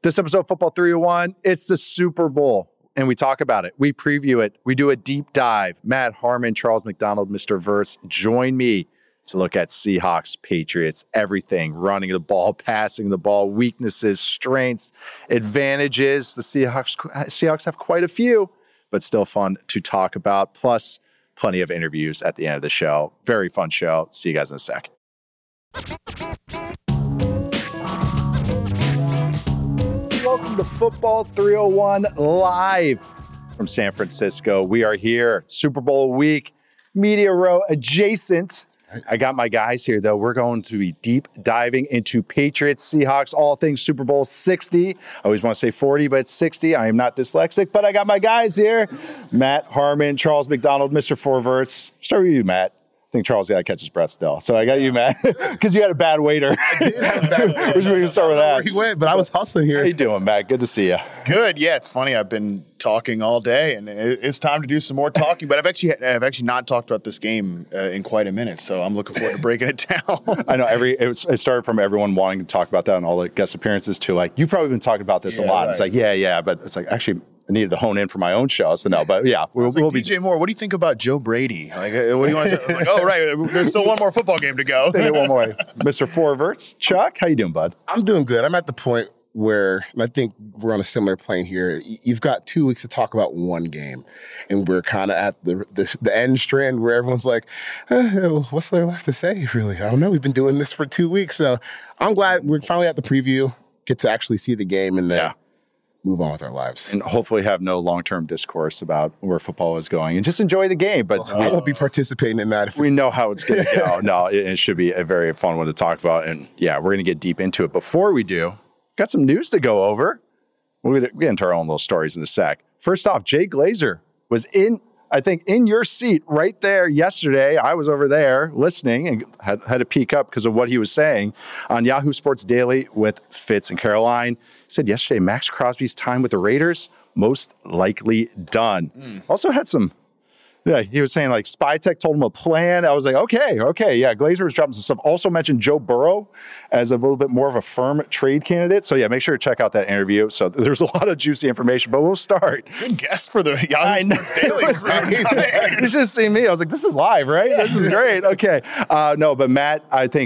This episode of Football 301, it's the Super Bowl, and we talk about it. We preview it. We do a deep dive. Matt Harmon, Charles McDonald, Mr. Verts, join me to look at Seahawks, Patriots, everything, running the ball, passing the ball, weaknesses, strengths, advantages. The Seahawks have quite a few, but still fun to talk about, plus plenty of interviews at the end of the show. Very fun show. See you guys in a sec. Welcome to Football 301 live from San Francisco. We are here, Super Bowl week, Media Row adjacent. I got my guys here, though. We're going to be deep diving into Patriots, Seahawks, all things Super Bowl 60. I always want to say 40, but it's 60. I am not dyslexic, but I got my guys here. Matt Harmon, Charles McDonald, Mr. Forverts. Start with you, Matt. I think Charles got to catch his breath still. So I got you, Matt, because you had a bad waiter. I did have a bad waiter. We're going to start with that. He went, but I was hustling here. How you doing, Matt? Good to see you. Good. Yeah, it's funny. I've been talking all day, and it's time to do some more talking. But I've actually not talked about this game in quite a minute, so I'm looking forward to breaking it down. I know it started from everyone wanting to talk about that and all the guest appearances to like, you've probably been talking about this a lot. Right. It's like, yeah, but it's like, actually, I needed to hone in for my own show, so no. But yeah, we'll be. DJ Moore, what do you think about Joe Brady? Like, what do you want to? Like, oh, right, there's still one more football game to go. One more, Mr. Forverts. Chuck, how you doing, bud? I'm doing good. I'm at the point where, and I think we're on a similar plane here. You've got 2 weeks to talk about one game, and we're kind of at the end strand where everyone's like, "What's there left to say?" Really, I don't know. We've been doing this for 2 weeks, so I'm glad we're finally at the preview. Get to actually see the game and then move on with our lives. And hopefully have no long-term discourse about where football is going and just enjoy the game. But I won't be participating in that. We know how it's going to go. No, it should be a very fun one to talk about. And yeah, we're going to get deep into it. Before we do, got some news to go over. We'll get into our own little stories in a sec. First off, Jay Glazer was in your seat right there yesterday. I was over there listening and had to peek up because of what he was saying on Yahoo Sports Daily with Fitz and Caroline. He said yesterday, Max Crosby's time with the Raiders, most likely done. Also had some, he was saying like Spytech told him a plan. I was like, okay. Yeah, Glazer was dropping some stuff. Also mentioned Joe Burrow as a little bit more of a firm trade candidate. So yeah, make sure to check out that interview. So there's a lot of juicy information, but we'll start. Good guest for the Yahoo Sports Daily. You should have seen me. I was like, this is live, right? Yeah. This is great. Okay. No, but Matt,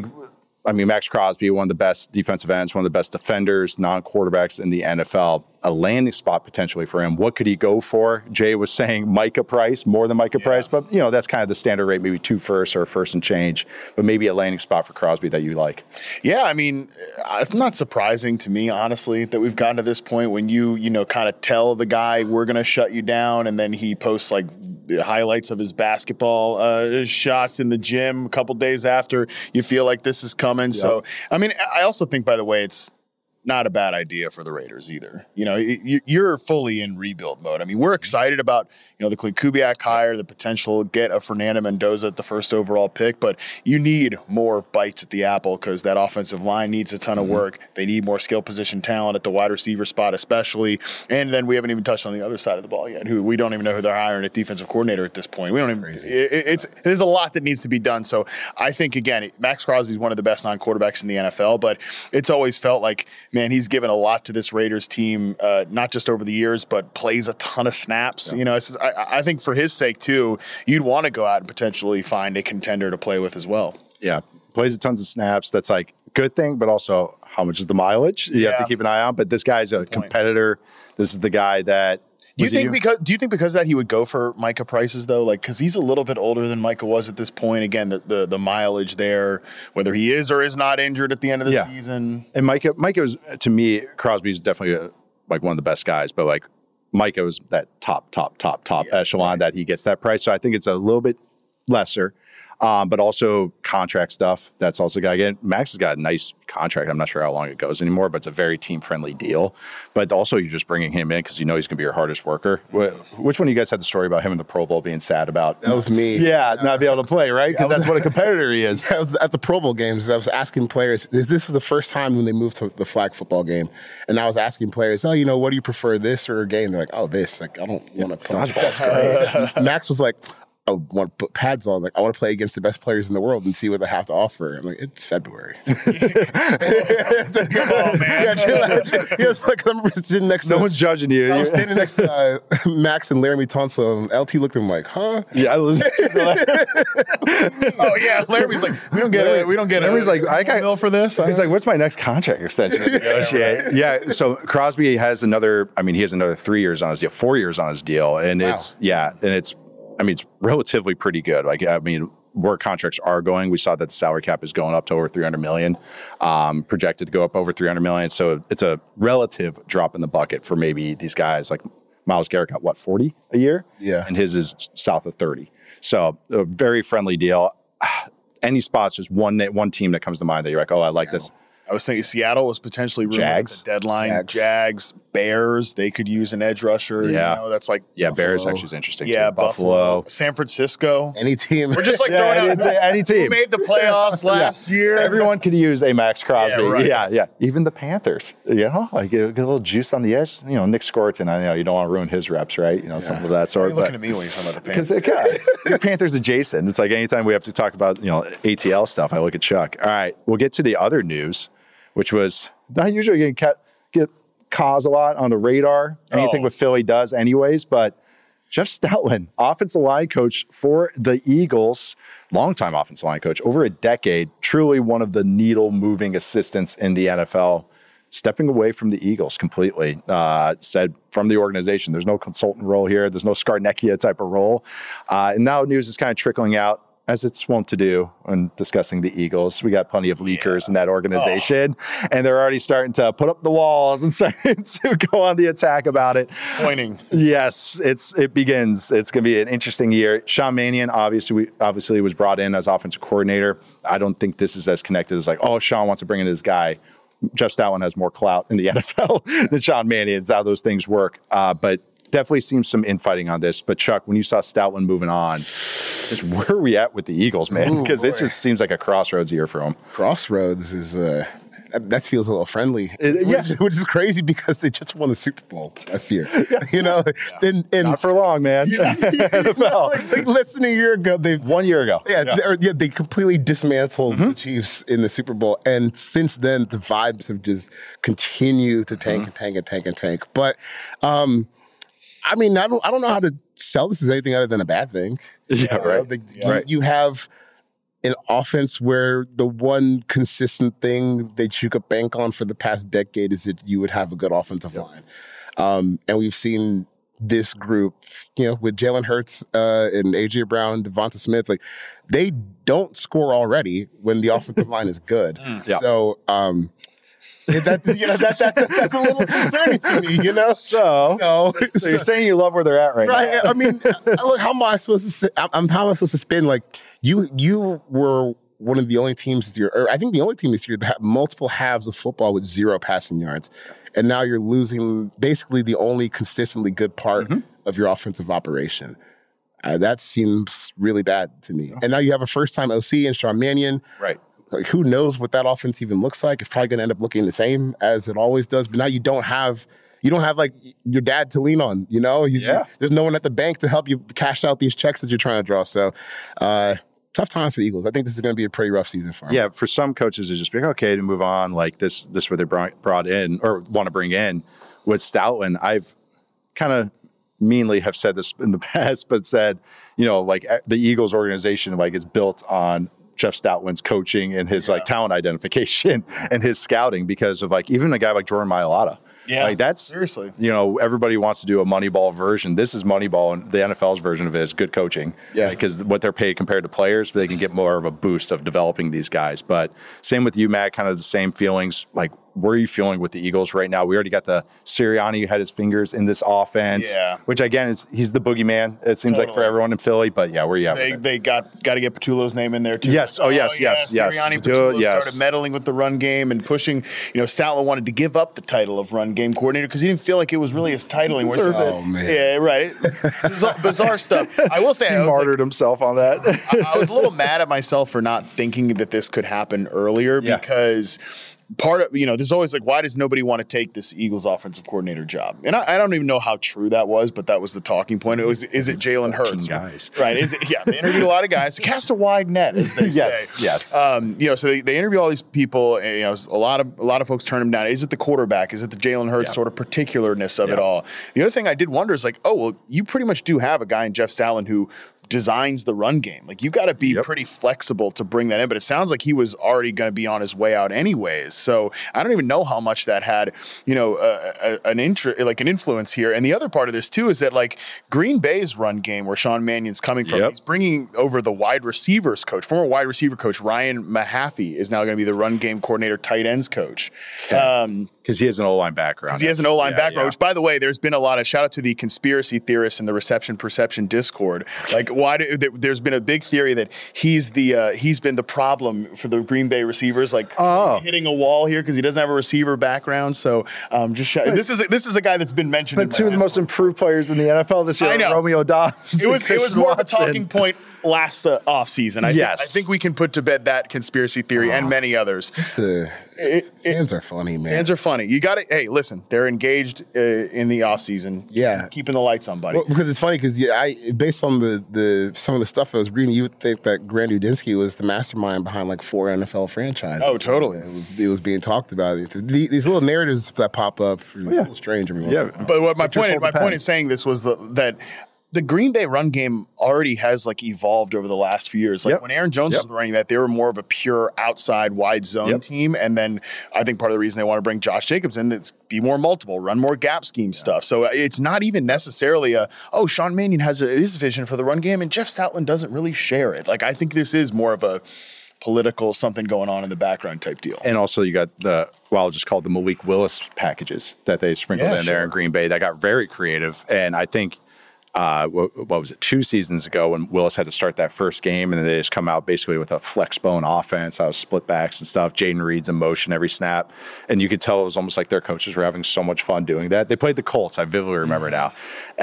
Max Crosby, one of the best defensive ends, one of the best defenders, non-quarterbacks in the NFL, a landing spot potentially for him. What could he go for? Jay was saying Micah Price, more than Micah Price, but that's kind of the standard rate, maybe 2 firsts or a first and change, but maybe a landing spot for Crosby that you like. Yeah, it's not surprising to me, honestly, that we've gotten to this point when you kind of tell the guy we're going to shut you down, and then he posts like highlights of his basketball shots in the gym a couple days after you feel like this is coming. Yep. So, I also think, by the way, it's not a bad idea for the Raiders either. You're fully in rebuild mode. We're excited about, the Clint Kubiak hire, the potential get of Fernando Mendoza at the first overall pick, but you need more bites at the apple because that offensive line needs a ton of work. They need more skill position talent at the wide receiver spot especially. And then we haven't even touched on the other side of the ball yet, who we don't even know who they're hiring at defensive coordinator at this point. We don't even there's a lot that needs to be done. So I think, again, Max Crosby is one of the best non-quarterbacks in the NFL, but it's always felt like, man, he's given a lot to this Raiders team, not just over the years, but plays a ton of snaps. Yeah. I think for his sake, too, you'd want to go out and potentially find a contender to play with as well. Yeah, plays a tons of snaps. That's like a good thing, but also how much is the mileage? You have to keep an eye on. But this guy's a competitor. This is the guy that... Do you think because of that he would go for Micah Prices, though? Like, because he's a little bit older than Micah was at this point. Again, the mileage there, whether he is or is not injured at the end of the season. And Micah was, to me, Crosby's definitely one of the best guys, but like Micah was that top echelon that he gets that price. So I think it's a little bit lesser. But also contract stuff. That's also got, again, Max has got a nice contract. I'm not sure how long it goes anymore, but it's a very team-friendly deal. But also you're just bringing him in because you know he's going to be your hardest worker. Which one of you guys had the story about him in the Pro Bowl being sad about? That was me. Yeah, not be able to play, right? Because that's what a competitor he is. At the Pro Bowl games, I was asking players, this was the first time when they moved to the flag football game, and I was asking players, what do you prefer, this or a game? They're like, this. Like, I don't want to play. That's great. Max was like, I want to put pads on. Like, I want to play against the best players in the world and see what they have to offer. I'm like, it's February. Come on, man. Like, I'm sitting next to... No one's judging you. I was standing next to Max and Laramie Tunsil, and LT looked at him like, huh? Yeah. Oh, yeah. Laramie's like, we don't get it. We don't get it. Laramie's like, I got bill for this. He's like, what's my next contract extension to negotiate? Yeah. So Crosby has another 3 years on his deal, 4 years on his deal. And it's relatively pretty good. Like, I mean, where contracts are going, we saw that the salary cap is going up to over $300 million, projected to go up over $300 million. So it's a relative drop in the bucket for maybe these guys. Like Myles Garrett got, what, 40 a year? Yeah. And his is south of 30. So a very friendly deal. Any spots, just one team that comes to mind that you're like, oh, I like this. I was thinking Seattle was potentially rumored Jags. at the deadline. Jags, Bears, they could use an edge rusher. Yeah. You know, that's like Buffalo. Bears actually is interesting. Yeah, too. Buffalo. San Francisco. Any team. We're just like throwing out any team. Who made the playoffs last year. Everyone could use a Max Crosby. Yeah, right. Yeah. Even the Panthers. You know, like get a little juice on the edge. You know, Nick Scorton. I know you don't want to ruin his reps, right? You know, something of that sort. Why are you looking at me when you're talking about the Panthers? Because the Panthers adjacent. It's like anytime we have to talk about ATL stuff, I look at Chuck. All right, we'll get to the other news, which was not usually get cause a lot on the radar. Anything with Philly does anyways, but Jeff Stoutland, offensive line coach for the Eagles, longtime offensive line coach, over a decade, truly one of the needle-moving assistants in the NFL, stepping away from the Eagles completely, said from the organization, there's no consultant role here, there's no Scarnecchia type of role. And now news is kind of trickling out, as it's wont to do when discussing the Eagles. We got plenty of leakers in that organization, and they're already starting to put up the walls and starting to go on the attack about it. Pointing. Yes, it begins. It's going to be an interesting year. Sean Mannion obviously was brought in as offensive coordinator. I don't think this is as connected as like, oh, Sean wants to bring in his guy. Jeff Stoutland has more clout in the NFL than Sean Mannion. It's how those things work. But definitely seems some infighting on this. But Chuck, when you saw Stoutland moving on, just where are we at with the Eagles, man? Because it just seems like a crossroads year for them. Crossroads is that feels a little friendly, which is crazy because they just won the Super Bowl last year. You know, and not for long, man. NFL. Like less than a year ago, 1 year ago. They completely dismantled the Chiefs in the Super Bowl, and since then the vibes have just continued to tank and tank and tank and tank. But I mean, I don't know how to sell this as anything other than a bad thing. Yeah, right. You have an offense where the one consistent thing that you could bank on for the past decade is that you would have a good offensive line. And we've seen this group, with Jalen Hurts and A.J. Brown, Devonta Smith, like they don't score already when the offensive line is good. So, that's a little concerning to me, So you're saying you love where they're at right now. I mean, look, how am I supposed to say? How am I supposed to spin? Like you were one of the only teams this year, or I think the only team this year that had multiple halves of football with 0 passing yards, and now you're losing basically the only consistently good part of your offensive operation. That seems really bad to me. And now you have a first-time OC in Sean Mannion. Right. Like, who knows what that offense even looks like? It's probably going to end up looking the same as it always does. But now you don't have like your dad to lean on. There's no one at the bank to help you cash out these checks that you're trying to draw. So tough times for the Eagles. I think this is going to be a pretty rough season for them. Yeah, for some coaches, it's just like, okay, to move on. Like this what they brought in or want to bring in. With Stoutland, I've kind of meanly have said this in the past, but said, like the Eagles organization is built on Jeff Stoutland's coaching and his talent identification and his scouting because of even a guy like Jordan Mailata. Yeah, that's seriously. Everybody wants to do a Moneyball version. This is Moneyball, and the NFL's version of it is good coaching. Yeah, because what they're paid compared to players, they can get more of a boost of developing these guys. But same with you, Matt. Kind of the same feelings. Like, where are you feeling with the Eagles right now? We already got the Sirianni who had his fingers in this offense. Yeah, which again he's the boogeyman. It seems like for everyone in Philly. But where are you at? They got to get Patullo's name in there too. Yes. Yes. Sirianni Patullo started meddling with the run game and pushing. Stoutland wanted to give up the title of run game coordinator because he didn't feel like it was really his titling. Oh man. Yeah, right. Bizarre stuff. I will say he martyred himself on that. I was a little mad at myself for not thinking that this could happen earlier because part of, there's always like, why does nobody want to take this Eagles offensive coordinator job? And I don't even know how true that was, but that was the talking point. It was, is it Jalen Hurts? Guys. Right. Is it, yeah. They interviewed a lot of guys to cast a wide net, as they say. Yes. So they interview all these people, and, a lot of folks turn them down. Is it the quarterback? Is it the Jalen Hurts sort of particularness of it all? The other thing I did wonder is like, oh, well, you pretty much do have a guy in Jeff Stoutland who designs the run game. Like, you got to be pretty flexible to bring that in, but it sounds like he was already going to be on his way out anyways. So I don't even know how much that had, an influence here. And the other part of this too is that like Green Bay's run game, where Sean Mannion's coming from, he's bringing over the wide receivers coach, former wide receiver coach Ryan Mahaffey is now going to be the run game coordinator, tight ends coach. Because he has an O-line background. He has an O-line background, which, by the way, there's been a lot of shout out to the conspiracy theorists in the reception perception Discord. Like, there's been a big theory that he's been the problem for the Green Bay receivers, like hitting a wall here because he doesn't have a receiver background. So this is a guy that's been mentioned. But two of the most improved players in the NFL this year, Romeo Dobbs. It was more of a talking point last offseason. I think we can put to bed that conspiracy theory and many others. Fans are funny, man. Fans are funny. You got to, hey, listen, they're engaged in the offseason. Yeah. Keeping the lights on, buddy. Well, because it's funny because based on some of the stuff I was reading, you would think that Grant Udinski was the mastermind behind like 4 NFL franchises. Oh, totally. It was being talked about. These little narratives that pop up are a little strange every once in a while. But what my point in saying this was that the Green Bay run game already has like evolved over the last few years. Like when Aaron Jones was running that, they were more of a pure outside wide zone team. And then I think part of the reason they want to bring Josh Jacobs in is be more multiple, run more gap scheme stuff. So it's not even necessarily Sean Mannion has his vision for the run game and Jeff Stoutland doesn't really share it. Like, I think this is more of a political something going on in the background type deal. And also you got I'll just call it the Malik Willis packages that they sprinkled in there in Green Bay that got very creative. And I think what was it, 2 seasons ago when Willis had to start that first game, and then they just come out basically with a flex bone offense, split backs and stuff. Jaden Reed's in motion every snap, and you could tell it was almost like their coaches were having so much fun doing that. They played the Colts, I vividly remember now,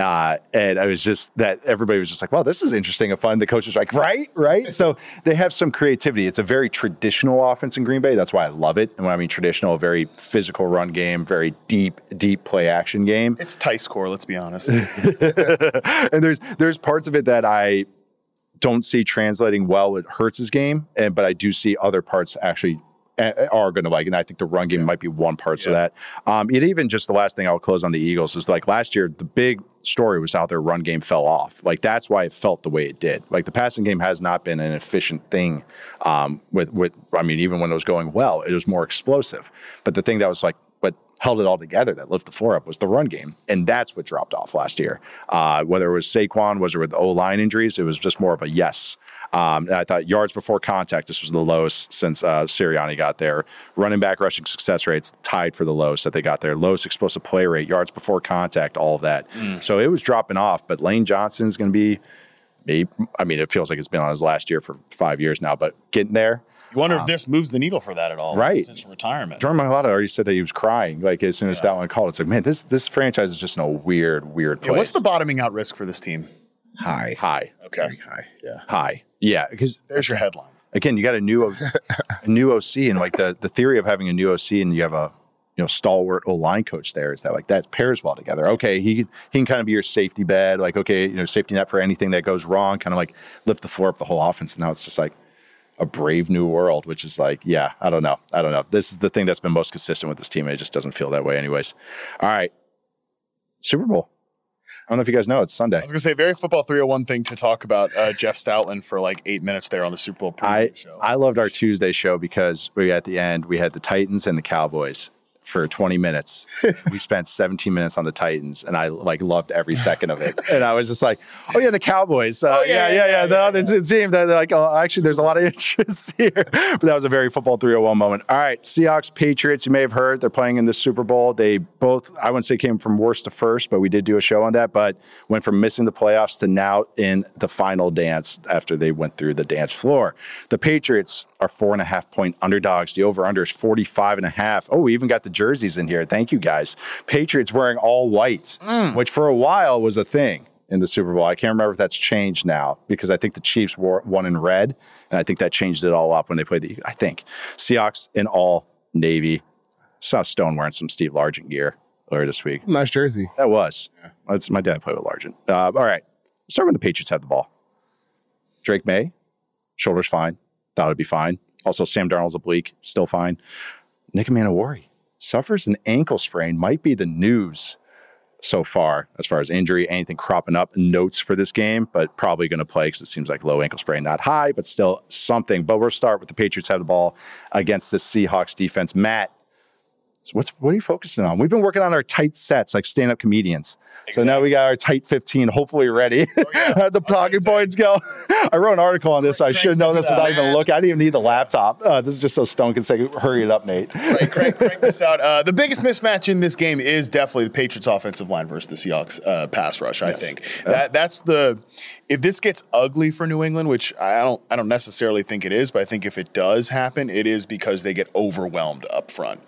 and it was just that everybody was just like, "Wow, this is interesting and fun." The coaches were like, "Right." So they have some creativity. It's a very traditional offense in Green Bay. That's why I love it. And when I mean traditional, a very physical run game, very deep play action game. It's tight score. Let's be honest. And there's parts of it that I don't see translating well with Hurts' game, but I do see other parts actually are going to like, and I think the run game might be one part of that. It even just the last thing I'll close on the Eagles is like last year, the big story was how their run game fell off. Like that's why it felt the way it did. Like the passing game has not been an efficient thing even when it was going well, it was more explosive. But the thing that was like, what held it all together, that lifted the floor up, was the run game. And that's what dropped off last year. Whether it was Saquon, was it with the O-line injuries, it was just more of a yes. And I thought yards before contact, this was the lowest since Sirianni got there. Running back rushing success rates tied for the lowest that they got there. Lowest explosive play rate, yards before contact, all of that. So it was dropping off, but Lane Johnson's going to be, it feels like it's been on his last year for 5 years now, but getting there. You wonder if this moves the needle for that at all. Right. Potential retirement. Jordan Mailata already said that he was crying like as soon as that one called. It's like, man, this franchise is just in a weird place. Yeah, what's the bottoming out risk for this team? High. Okay. Very high. Yeah. High. Yeah. Because there's your headline. Again, you got a new OC, and like the theory of having a new OC and you have a stalwart O-line coach there is that like that pairs well together. Okay, he can kind of be your safety bed, like safety net for anything that goes wrong, kind of like lift the floor up the whole offense. And now it's just like a brave new world, which is like, I don't know. This is the thing that's been most consistent with this team. It just doesn't feel that way anyways. All right. Super Bowl. I don't know if you guys know, it's Sunday. I was going to say, very Football 301 thing to talk about Jeff Stoutland for like 8 minutes there on the Super Bowl preview show. I loved our Tuesday show because at the end, we had the Titans and the Cowboys for 20 minutes. We spent 17 minutes on the Titans, and I like loved every second of it. And I was just like, oh yeah, the Cowboys. The other team that like, actually there's a lot of interest here. But that was a very Football 301 moment. All right, Seahawks, Patriots, you may have heard, they're playing in the Super Bowl. They both, I wouldn't say came from worst to first, but we did do a show on that, but went from missing the playoffs to now in the final dance after they went through the dance floor. The Patriots are 4.5-point underdogs. The over-under is 45.5. Oh, we even got the jerseys in here. Thank you, guys. Patriots wearing all white, which for a while was a thing in the Super Bowl. I can't remember if that's changed now because I think the Chiefs wore one in red, and I think that changed it all up when they played I think. Seahawks in all Navy. Saw Stone wearing some Steve Largent gear earlier this week. Nice jersey. That was. Yeah. That's my dad played with Largent. All right. Let's start when the Patriots have the ball. Drake May, shoulder's fine. Thought it'd be fine. Also, Sam Darnold's oblique, still fine. Nick Manowari suffers an ankle sprain. Might be the news so far as injury, anything cropping up, notes for this game, but probably going to play because it seems like low ankle sprain, not high, but still something. But we'll start with the Patriots have the ball against the Seahawks defense. Matt, what are you focusing on? We've been working on our tight sets like stand-up comedians. Exactly. So now we got our tight 15 hopefully ready. Oh, yeah. The talking points go. I wrote an article on this, so I should know this without even looking. I didn't even need the laptop. This is just so Stone can say, hurry it up, Nate. Right, crank this out. The biggest mismatch in this game is definitely the Patriots offensive line versus the Seahawks pass rush, I think. That's the... If this gets ugly for New England, which I don't necessarily think it is, but I think if it does happen, it is because they get overwhelmed up front.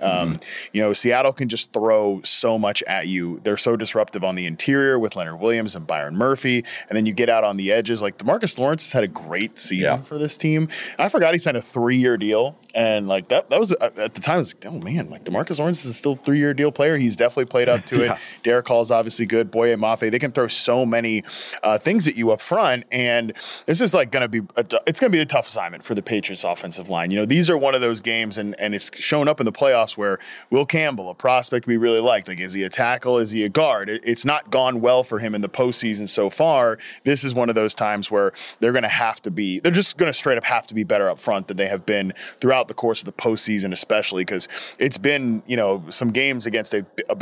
Seattle can just throw so much at you. They're so disruptive on the interior with Leonard Williams and Byron Murphy, and then you get out on the edges. Like DeMarcus Lawrence has had a great season for this team. I forgot he signed a 3-year deal, and like that was at the time. I was like, oh man, like DeMarcus Lawrence is still a 3-year deal player. He's definitely played up to it. Derek Hall's obviously good. Boye Mafe, they can throw so many things at you up front, and this is like going to be it's going to be a tough assignment for the Patriots offensive line. These are one of those games, and it's shown up in the playoffs where Will Campbell, a prospect we really liked, like is he a tackle, is he a guard? It's not gone well for him in the postseason so far. This is one of those times where they're just going to straight up have to be better up front than they have been throughout the course of the postseason, especially because it's been some games against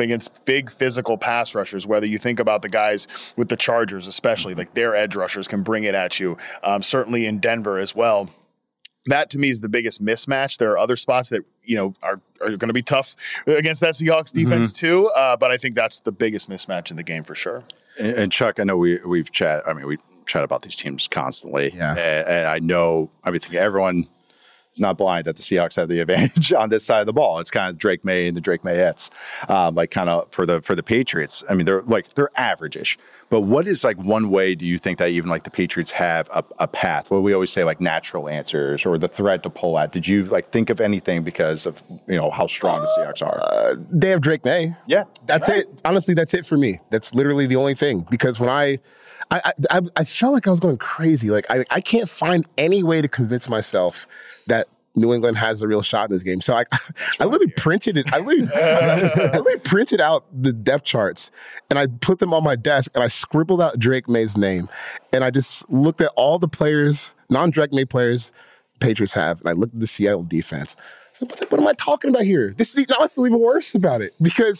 big physical pass rushers. Whether you think about the guys with the Chargers, especially like their edge rushers can bring it at you. Certainly in Denver as well. That to me is the biggest mismatch. There are other spots that are going to be tough against that Seahawks defense too, but I think that's the biggest mismatch in the game for sure. And Chuck, I know we've chat. I mean, we chat about these teams constantly, and I know. I think everyone is not blind that the Seahawks have the advantage on this side of the ball. It's kind of Drake May and the Drake Mayettes, like kind of for the Patriots. I mean, they're average-ish. But what is like one way do you think that even like the Patriots have a path? Well, we always say like natural answers or the thread to pull at. Did you like think of anything because of how strong the Seahawks are? They have Drake May. Yeah, that's it. Honestly, that's it for me. That's literally the only thing. Because when I felt like I was going crazy. Like I can't find any way to convince myself that New England has a real shot in this game. So I literally printed it. I literally printed out the depth charts and I put them on my desk and I scribbled out Drake May's name. And I just looked at all the players, non-Drake May players Patriots have. And I looked at the Seattle defense. So what am I talking about here? This is now it's even worse about it because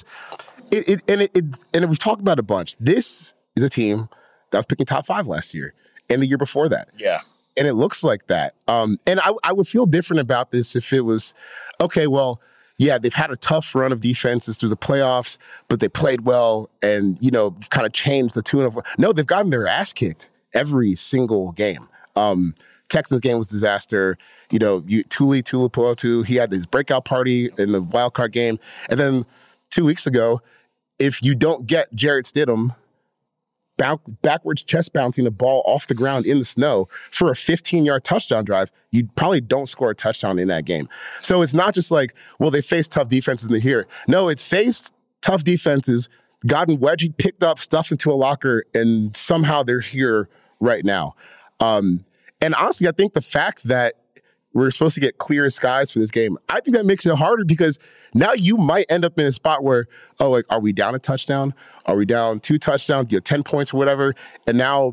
we've talked about it a bunch. This is a team that was picking top 5 last year and the year before that. Yeah. And it looks like that. And I would feel different about this if it was, okay, well, yeah, they've had a tough run of defenses through the playoffs, but they played well and, kind of changed the tune of... No, they've gotten their ass kicked every single game. Texans game was disaster. Tuli Tuipulotu, he had this breakout party in the wild card game. And then 2 weeks ago, if you don't get Jarrett Stidham backwards chest bouncing the ball off the ground in the snow for a 15-yard touchdown drive, you probably don't score a touchdown in that game. So it's not just like, well, they faced tough defenses in the here. No, it's faced tough defenses, gotten wedged, picked up, stuffed into a locker, and somehow they're here right now. And honestly, I think the fact that we're supposed to get clear skies for this game, I think that makes it harder because now you might end up in a spot where, are we down a touchdown? Are we down 2 touchdowns? 10 points or whatever? And now,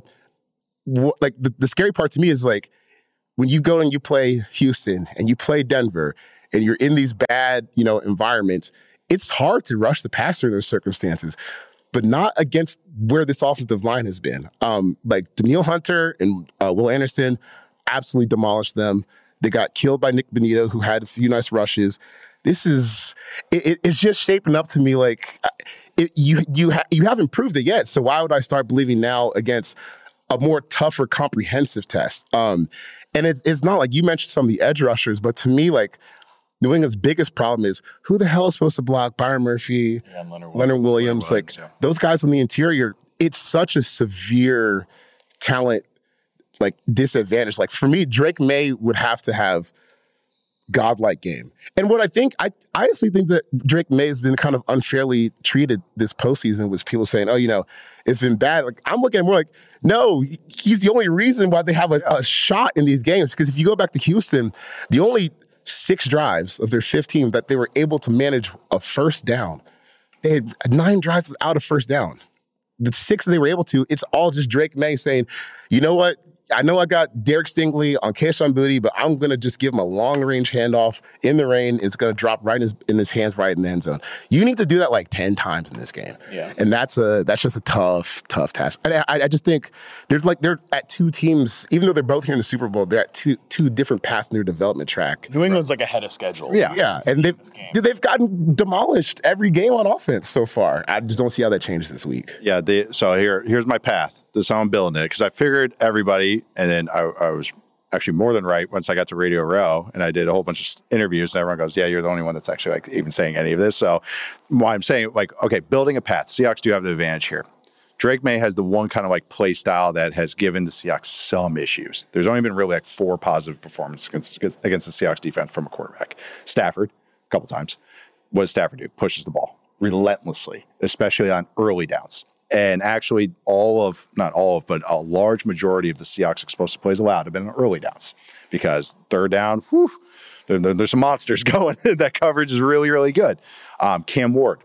the scary part to me is like, when you go and you play Houston and you play Denver and you're in these bad, environments, it's hard to rush the passer in those circumstances, but not against where this offensive line has been. Like Danielle Hunter and Will Anderson absolutely demolished them. They got killed by Nick Bonito, who had a few nice rushes. This is it's just shaping up to me like you haven't proved it yet. So why would I start believing now against a more tougher, comprehensive test? And it's not like you mentioned some of the edge rushers, but to me, like New England's biggest problem is who the hell is supposed to block Byron Murphy, Leonard Williams, those guys on the interior. It's such a severe talent disadvantage. Like for me, Drake May would have to have godlike game. And what I honestly think that Drake May has been kind of unfairly treated this postseason with people saying, oh, it's been bad. Like, I'm looking at it more like, no, he's the only reason why they have a shot in these games. Because if you go back to Houston, the only 6 drives of their 15 that they were able to manage a first down, they had 9 drives without a first down. The 6 that they were able to, it's all just Drake May saying, you know what? I know I got Derek Stingley on Kayshon Boutte, but I'm going to just give him a long-range handoff in the rain. It's going to drop right in his hands right in the end zone. You need to do that like 10 times in this game. Yeah. And that's just a tough task. And I just think they're at 2 teams, even though they're both here in the Super Bowl, they're at two different paths in their development track. New England's like ahead of schedule. Yeah. And they've gotten demolished every game on offense so far. I just don't see how that changes this week. Yeah. So here's my path. This is how I'm building it, because I figured everybody, and then I was actually more than right once I got to Radio Row and I did a whole bunch of interviews, and everyone goes, yeah, you're the only one that's actually like even saying any of this. So why I'm saying, like, okay, building a path, Seahawks do have the advantage here. Drake May has the one kind of like play style that has given the Seahawks some issues. There's only been really like 4 positive performances against the Seahawks defense from a quarterback. Stafford, a couple times. What does Stafford do? Pushes the ball relentlessly, especially on early downs. And actually not all of, but a large majority of the Seahawks explosive plays allowed have been on early downs, because third down, there's some monsters going. That coverage is really, really good. Cam Ward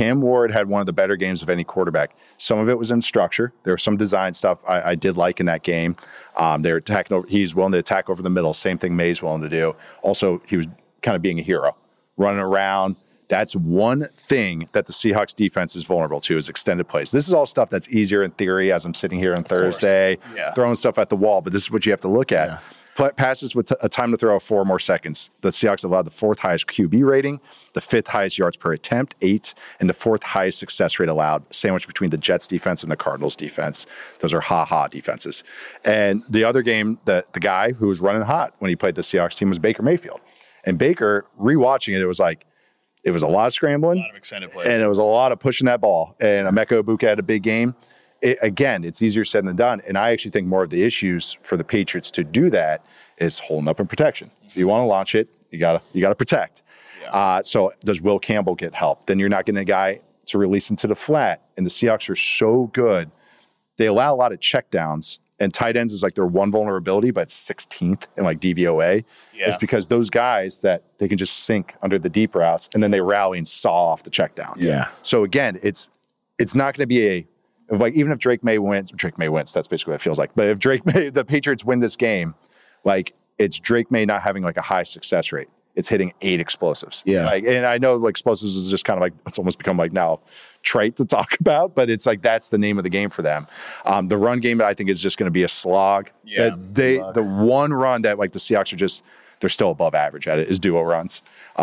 had one of the better games of any quarterback. Some of it was in structure. There was some design stuff I did like in that game. They're attacking over. He's willing to attack over the middle. Same thing May's willing to do. Also, he was kind of being a hero, running around. That's one thing that the Seahawks defense is vulnerable to, is extended plays. This is all stuff that's easier in theory as I'm sitting here on Thursday, throwing stuff at the wall, but this is what you have to look at. Yeah. Passes with a time to throw of 4 more seconds. The Seahawks have allowed the 4th highest QB rating, the 5th highest yards per attempt, 8, and the 4th highest success rate allowed, sandwiched between the Jets defense and the Cardinals defense. Those are ha-ha defenses. And the other game, the guy who was running hot when he played the Seahawks team was Baker Mayfield. And Baker, rewatching it, it was a lot of scrambling, a lot of extended plays, and it was a lot of pushing that ball. And Emeka Egbuka had a big game. Again, it's easier said than done. And I actually think more of the issues for the Patriots to do that is holding up in protection. If you want to launch it, you gotta protect. Yeah. So does Will Campbell get help? Then you're not getting a guy to release into the flat. And the Seahawks are so good. They allow a lot of checkdowns. And tight ends is like their one vulnerability, but it's 16th in like DVOA. Yeah. It's because those guys that they can just sink under the deep routes, and then they rally and saw off the check down. Yeah. So again, it's not going to be even if Drake May wins, that's basically what it feels like. But if the Patriots win this game, like, it's Drake May not having like a high success rate. It's hitting 8 explosives. Yeah. And I know like explosives is just kind of like, it's almost become like now trite to talk about, but it's like, that's the name of the game for them. The run game, I think, is just going to be a slog. Yeah. The one run that like the Seahawks they're still above average at it is duo runs.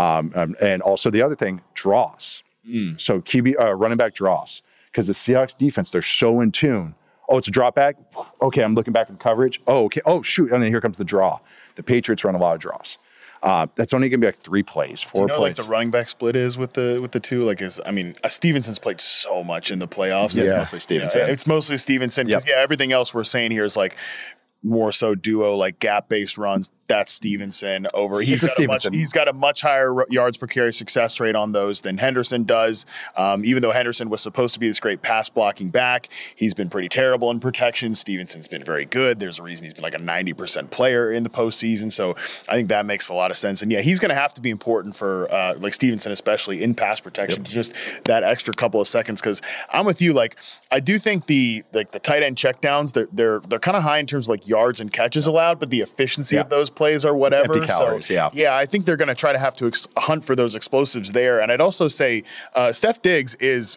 And also the other thing, draws. So running back draws, because the Seahawks defense, they're so in tune. Oh, it's a drop back. Okay. I'm looking back in coverage. Oh, okay. Oh, shoot. And then here comes the draw. The Patriots run a lot of draws. That's only going to be like 3 plays, 4 plays. Like the running back split is with the two. Like, Stevenson's played so much in the playoffs. Yeah, it's mostly Stevenson. It's mostly Stevenson. Yep. Everything else we're saying here is like more so duo, like gap-based runs. That's Stevenson over. He's got a much higher yards per carry success rate on those than Henderson does. Even though Henderson was supposed to be this great pass blocking back, he's been pretty terrible in protection. Stevenson's been very good. There's a reason he's been like a 90% player in the postseason. So I think that makes a lot of sense. And yeah, he's going to have to be important for like Stevenson, especially in pass protection, just that extra couple of seconds. Because I'm with you. Like, I do think the tight end checkdowns, they're kind of high in terms of like yards and catches allowed, but the efficiency of those plays or whatever. Empty calories, yeah, I think they're going to try to have to hunt for those explosives there. And I'd also say Steph Diggs is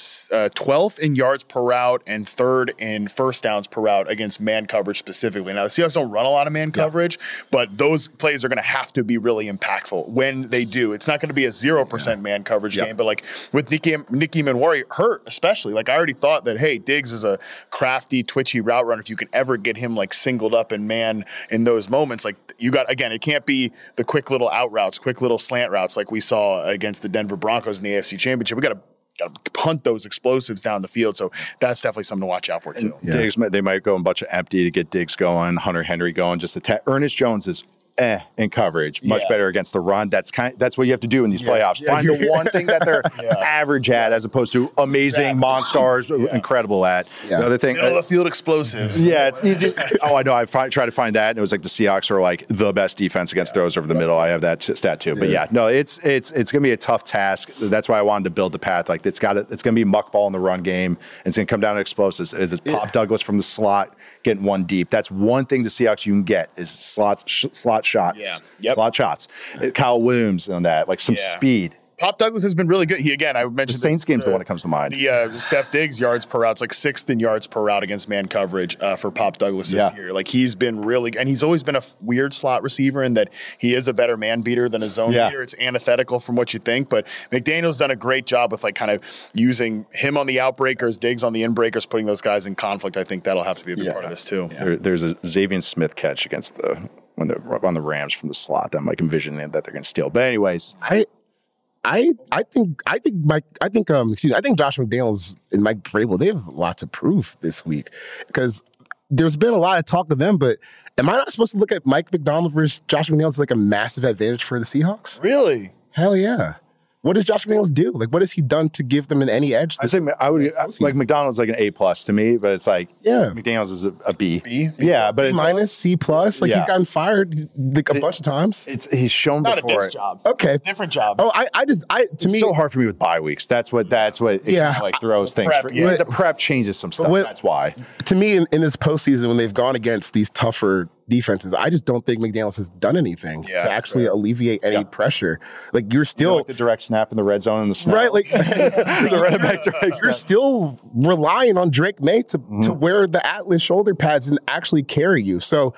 12th in yards per route and 3rd in first downs per route against man coverage specifically. Now, the Seahawks don't run a lot of man coverage, but those plays are going to have to be really impactful when they do. It's not going to be a 0% man coverage game, but like with Nicky Manwari hurt, especially, like I already thought that, hey, Diggs is a crafty, twitchy route runner. If you can ever get him like singled up in man in those moments, like you got, again, it can't be the quick little out routes, quick little slant routes like we saw against the Denver Broncos in the AFC Championship. We got to punt those explosives down the field. So that's definitely something to watch out for too. Diggs, they might go a bunch of empty to get Diggs going, Hunter Henry going, just attack. Ernest Jones is in coverage, much better against the run. That's what you have to do in these playoffs. Find the one thing that they're average at, as opposed to amazing monsters, incredible at. The other thing, middle of the field explosives. Yeah, it's easy. Oh, I know. I tried to find that, and it was like the Seahawks are like the best defense against throws over the middle. I have that stat too. But it's going to be a tough task. That's why I wanted to build the path. Like it's going to be muck ball in the run game. It's going to come down to explosives. Is it Pop Douglas from the slot getting one deep? That's one thing the Seahawks you can get is slot shots. Slot shots. Kyle Williams on that, like some speed. Pop Douglas has been really good. I mentioned the Saints game's the one that comes to mind. Steph Diggs yards per route. It's like 6th in yards per route against man coverage for Pop Douglas this year. Like he's been really, and he's always been a weird slot receiver in that he is a better man beater than a zone beater. It's antithetical from what you think, but McDaniel's done a great job with like kind of using him on the outbreakers, Diggs on the inbreakers, putting those guys in conflict. I think that'll have to be a big part of this too. There's a Xavier Smith catch against when they're on the Rams from the slot that I'm like envisioning that they're going to steal. But anyways, I think Josh McDaniels and Mike Vrabel, they have a lot to prove this week because there's been a lot of talk of them, but am I not supposed to look at Mike Macdonald versus Josh McDaniels as like a massive advantage for the Seahawks? Really? Hell yeah. What does Josh McDaniels do? Like, what has he done to give them any edge? I would like McDonald's like an A+ to me, but it's like McDaniels is a B. Yeah, but it's minus C+. Like he's gotten fired like a bunch of times. He's shown not before. Not a disc job. Okay, different job. Oh, to me, it's so hard for me with bye weeks. That's what it throws things. The prep changes some stuff. That's why. To me, in this postseason, when they've gone against these tougher defenses, I just don't think McDaniels has done anything to actually alleviate any pressure. Like you're still like the direct snap in the red zone in the snow. Right, like the running back direct snap. You're still relying on Drake May to wear the Atlas shoulder pads and actually carry you. So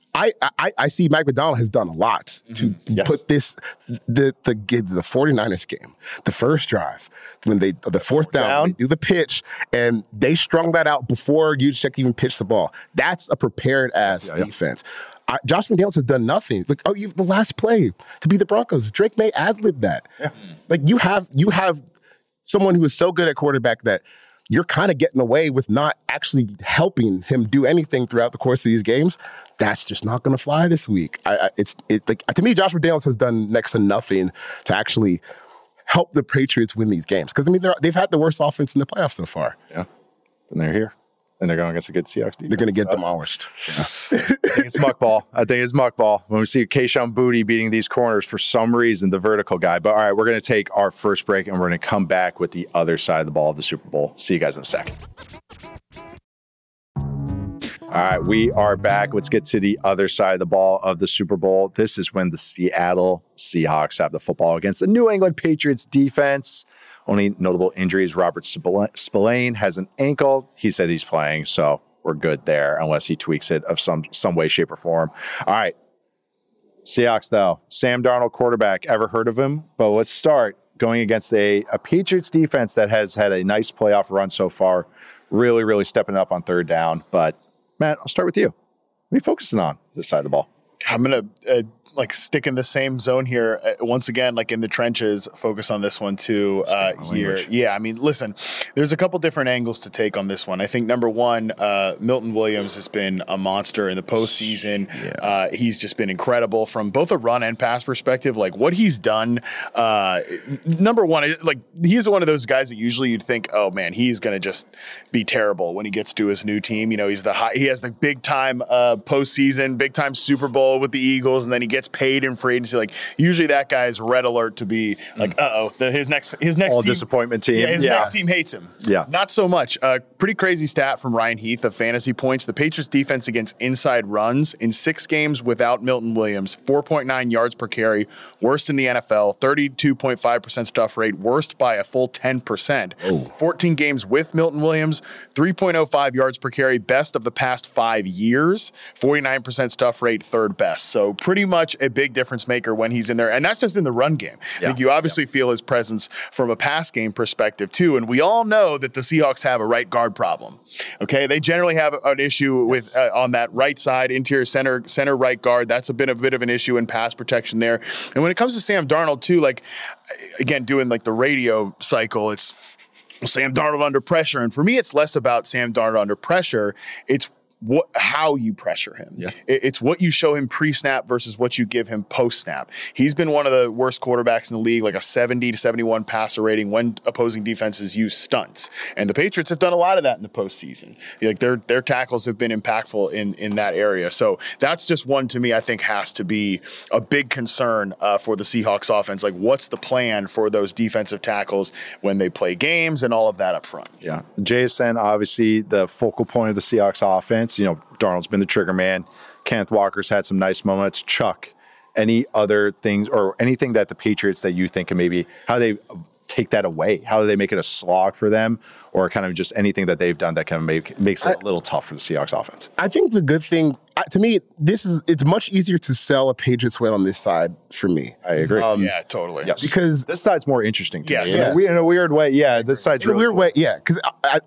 I see Mike Macdonald has done a lot to put this the 49ers game, the first drive, when the fourth down, they do the pitch, and they strung that out before Juszczyk even pitched the ball. That's a prepared ass defense. Josh McDaniels has done nothing. Like, the last play to beat the Broncos, Drake May ad-libbed that. Yeah. Like you have someone who is so good at quarterback that you're kind of getting away with not actually helping him do anything throughout the course of these games. That's just not going to fly this week. To me, Josh McDaniels has done next to nothing to actually help the Patriots win these games. Because, I mean, they've had the worst offense in the playoffs so far. Yeah. And they're here. And they're going against a good Seahawks defense. They're going to get demolished. Yeah. I think it's muck ball. When we see Kayshon Boutte beating these corners for some reason, the vertical guy. But all right, we're going to take our first break and we're going to come back with the other side of the ball of the Super Bowl. See you guys in a second. All right, we are back. Let's get to the other side of the ball of the Super Bowl. This is when the Seattle Seahawks have the football against the New England Patriots defense. Only notable injuries, Robert Spillane has an ankle. He said he's playing, so we're good there unless he tweaks it of some way, shape, or form. All right, Seahawks, though. Sam Darnold, quarterback. Ever heard of him? But let's start going against a Patriots defense that has had a nice playoff run so far. Really, really stepping up on third down. But, Matt, I'll start with you. What are you focusing on this side of the ball? I'm going to stick in the same zone here. Once again, like in the trenches, focus on this one too here. Yeah, I mean, listen, there's a couple different angles to take on this one. I think number one, Milton Williams has been a monster in the postseason. Yeah. He's just been incredible from both a run and pass perspective. Like what he's done, number one, like he's one of those guys that usually you'd think, oh man, he's going to just be terrible when he gets to his new team. You know, he has the big time postseason, big time Super Bowl with the Eagles, and then he gets paid in free agency. Like usually that guy's red alert to be like, his next all team, disappointment team. Yeah, his next team hates him. Yeah, not so much. Pretty crazy stat from Ryan Heath of Fantasy Points. The Patriots defense against inside runs in 6 games without Milton Williams, 4.9 yards per carry, worst in the NFL, 32.5% stuff rate, worst by a full 10%. Oh. 14 games with Milton Williams, 3.05 yards per carry, best of the past 5 years, 49% stuff rate, third best. So pretty much a big difference maker when he's in there. And that's just in the run game. Yeah. I think you obviously feel his presence from a pass game perspective too. And we all know that the Seahawks have a right guard problem. Okay. They generally have an issue with on that right side, interior center right guard. That's a bit of an issue in pass protection there. And when it comes to Sam Darnold too, like again, doing like the radio cycle, it's Sam Darnold under pressure. And for me, it's less about Sam Darnold under pressure. It's how you pressure him. Yeah. It's what you show him pre-snap versus what you give him post-snap. He's been one of the worst quarterbacks in the league, like a 70 to 71 passer rating when opposing defenses use stunts. And the Patriots have done a lot of that in the postseason. Like their tackles have been impactful in that area. So that's just one to me I think has to be a big concern for the Seahawks offense. Like what's the plan for those defensive tackles when they play games and all of that up front? Yeah. JSN, obviously the focal point of the Seahawks offense. You know, Darnold's been the trigger man. Kenneth Walker's had some nice moments. Chuck, any other things or anything that the Patriots that you think of maybe how they take that away? How do they make it a slog for them, or kind of just anything that they've done that kind of makes it a little tough for the Seahawks offense? I think the good thing, to me, it's much easier to sell a Patriots win on this side for me. I agree. Yeah, totally. Yes. Because this side's more interesting to me. Yes. In a weird way. Yeah, this side's really weird cool. way. Yeah, because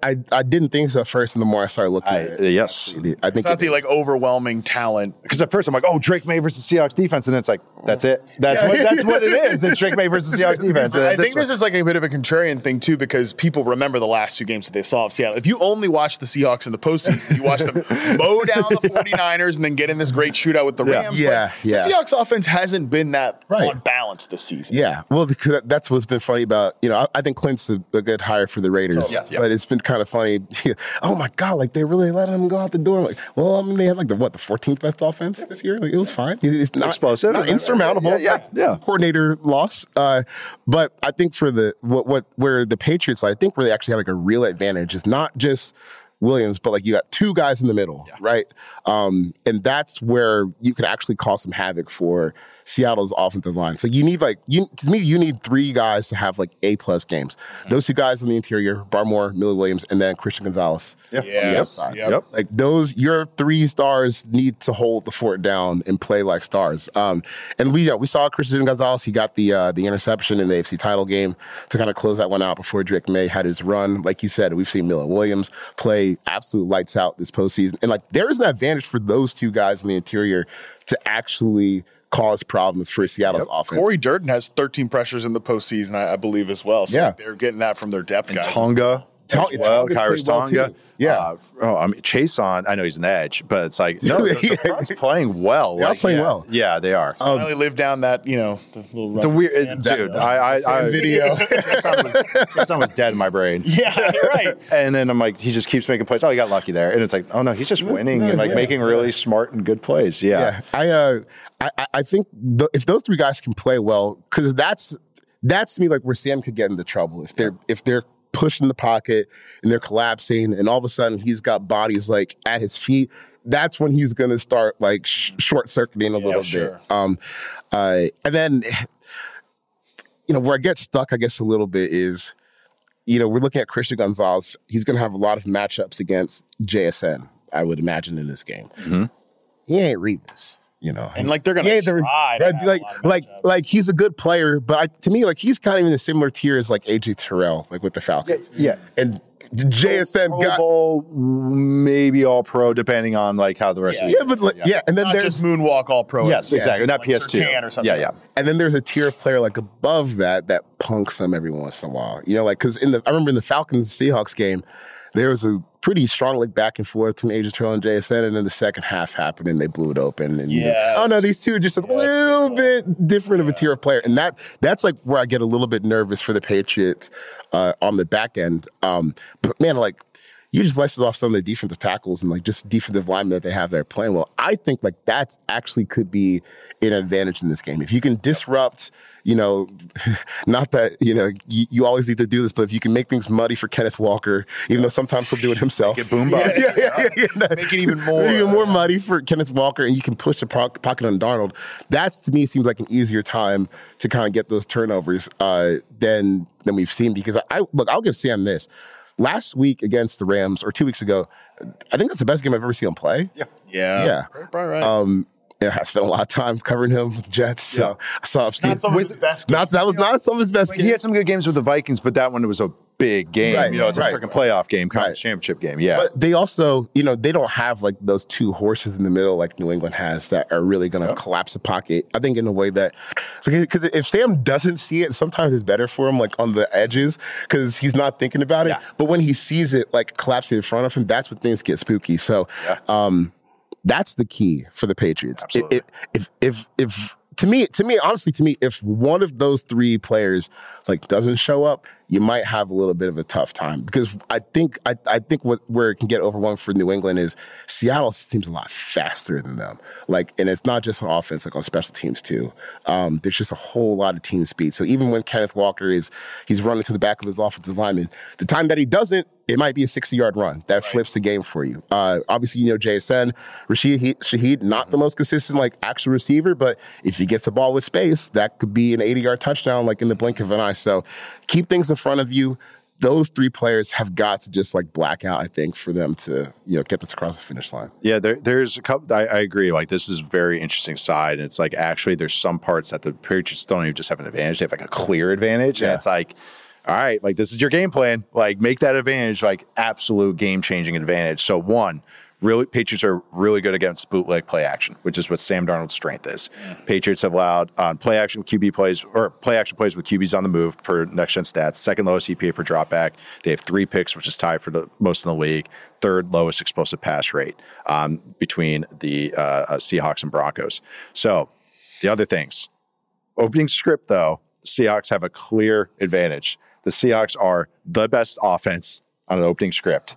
I didn't think so at first, and the more I started looking at it. Yes. I think it's not the like overwhelming talent. Because at first I'm like, oh, Drake May versus Seahawks defense, and it's like, that's it. That's what it is. It's Drake May versus Seahawks defense. I think this is like a bit of a contrarian thing too, because people remember the last two games that they saw of Seattle. If you only watch the Seahawks in the postseason, you watch them mow down the 49ers and then get in this great shootout with the Rams. Yeah. The Seahawks offense hasn't been that on balance this season. Yeah, well, that's what's been funny about, I think Clint's a good hire for the Raiders, but it's been kind of funny. Oh my God, like they really let him go out the door. I'm like, well, I mean, they had like the 14th best offense this year. Like it was fine. It's not explosive, not insurmountable. Yeah. Coordinator loss, but I think for the where the Patriots, I think where they actually have like a real advantage is not just Williams, but like you got two guys in the middle, right? And that's where you can actually cause some havoc for Seattle's offensive line. So you need you need three guys to have like A+ games. Those two guys on the interior, Barmore, Millie Williams, and then Christian Gonzalez. Yep. Like your three stars need to hold the fort down and play like stars. And we saw Christian Gonzalez. He got the interception in the AFC title game to kind of close that one out before Drake May had his run. Like you said, we've seen Millie Williams play absolute lights out this postseason. And like there is an advantage for those two guys in the interior to actually cause problems for Seattle's offense. Corey Durden has 13 pressures in the postseason, I believe, as well. So they're getting that from their depth guys. Tonga. Khyiris Tonga. I mean, Chason, I know he's an edge, but it's like, no, the front's playing well. They're playing well. Yeah, they are. Finally live down that, the little the weird, dude, I video. Chason was dead in my brain. Yeah, you're right. And then I'm like, he just keeps making plays. Oh, he got lucky there. And it's like, oh no, he's just winning and like making really smart and good plays. Yeah. I think if those three guys can play well, because that's to me like where Sam could get into trouble. If they're pushing the pocket and they're collapsing and all of a sudden he's got bodies like at his feet, that's when he's going to start like short-circuiting a little bit. And then, where I get stuck, I guess, a little bit is, we're looking at Christian Gonzalez. He's going to have a lot of matchups against JSN, I would imagine, in this game. Mm-hmm. He ain't Revis. And like they're gonna try like he's a good player, but to me, like he's kind of in a similar tier as like AJ Terrell, like with the Falcons. Yeah. And JSN got Bowl, maybe all pro, depending on like how the rest of the and then not there's just moonwalk all pro. Yes, exactly. Not like PS2 or something. Yeah. And then there's a tier of player like above that punks him every once in a while. Because I remember in the Falcons Seahawks game, there was a pretty strong like back and forth between AJ Terrell and JSN, and then the second half happened and they blew it open. And these two are just a little bit different of a tier of player, and that's like where I get a little bit nervous for the Patriots on the back end. But man, like you just listed off some of the defensive tackles and like just defensive linemen that they have there playing well. I think like that's actually could be an advantage in this game if you can disrupt. Not that, you always need to do this, but if you can make things muddy for Kenneth Walker, even though sometimes he'll do it himself. Make it boombox. Make it even more muddy for Kenneth Walker, and you can push the pocket on Darnold. That, to me, seems like an easier time to kind of get those turnovers than we've seen. Because I'll give Sam this. Last week against the Rams, or 2 weeks ago, I think that's the best game I've ever seen him play. Yeah. Right. I spent a lot of time covering him with the Jets. So I saw Steve. Not some of his best games. That was not some of his best games. He had some good games with the Vikings, but that one was a big game. Right, it's a freaking playoff game, conference championship game. Yeah. But they also, they don't have like those two horses in the middle like New England has that are really going to collapse the pocket. I think in a way that, because if Sam doesn't see it, sometimes it's better for him like on the edges because he's not thinking about it. Yeah. But when he sees it like collapsing in front of him, that's when things get spooky. So that's the key for the Patriots. Absolutely. If To me, honestly, if one of those three players like doesn't show up, you might have a little bit of a tough time because I think where it can get overwhelming for New England is Seattle seems a lot faster than them. Like, and it's not just on offense, like on special teams too. There's just a whole lot of team speed. So even when Kenneth Walker he's running to the back of his offensive lineman, the time that he doesn't, it might be a 60-yard run. That flips the game for you. Obviously, JSN, Rashid Shaheed, not the most consistent, like, actual receiver, but if he gets the ball with space, that could be an 80-yard touchdown, like, in the blink of an eye. So keep things in front of you. Those three players have got to just, like, black out, I think, for them to, get this across the finish line. Yeah, there's a couple, I agree. Like, this is a very interesting side. And it's like, actually, there's some parts that the Patriots don't even just have an advantage. They have, like, a clear advantage. Yeah. And it's like, all right, like, this is your game plan. Like, make that advantage, like, absolute game-changing advantage. So, one, really, Patriots are really good against bootleg play action, which is what Sam Darnold's strength is. Yeah. Patriots have allowed on play action QB plays or play action plays with QBs on the move per next gen stats, second lowest EPA per dropback. They have 3 picks, which is tied for the most in the league. Third lowest explosive pass rate between the Seahawks and Broncos. So, the other things, opening script though, the Seahawks have a clear advantage. The Seahawks are the best offense on an opening script.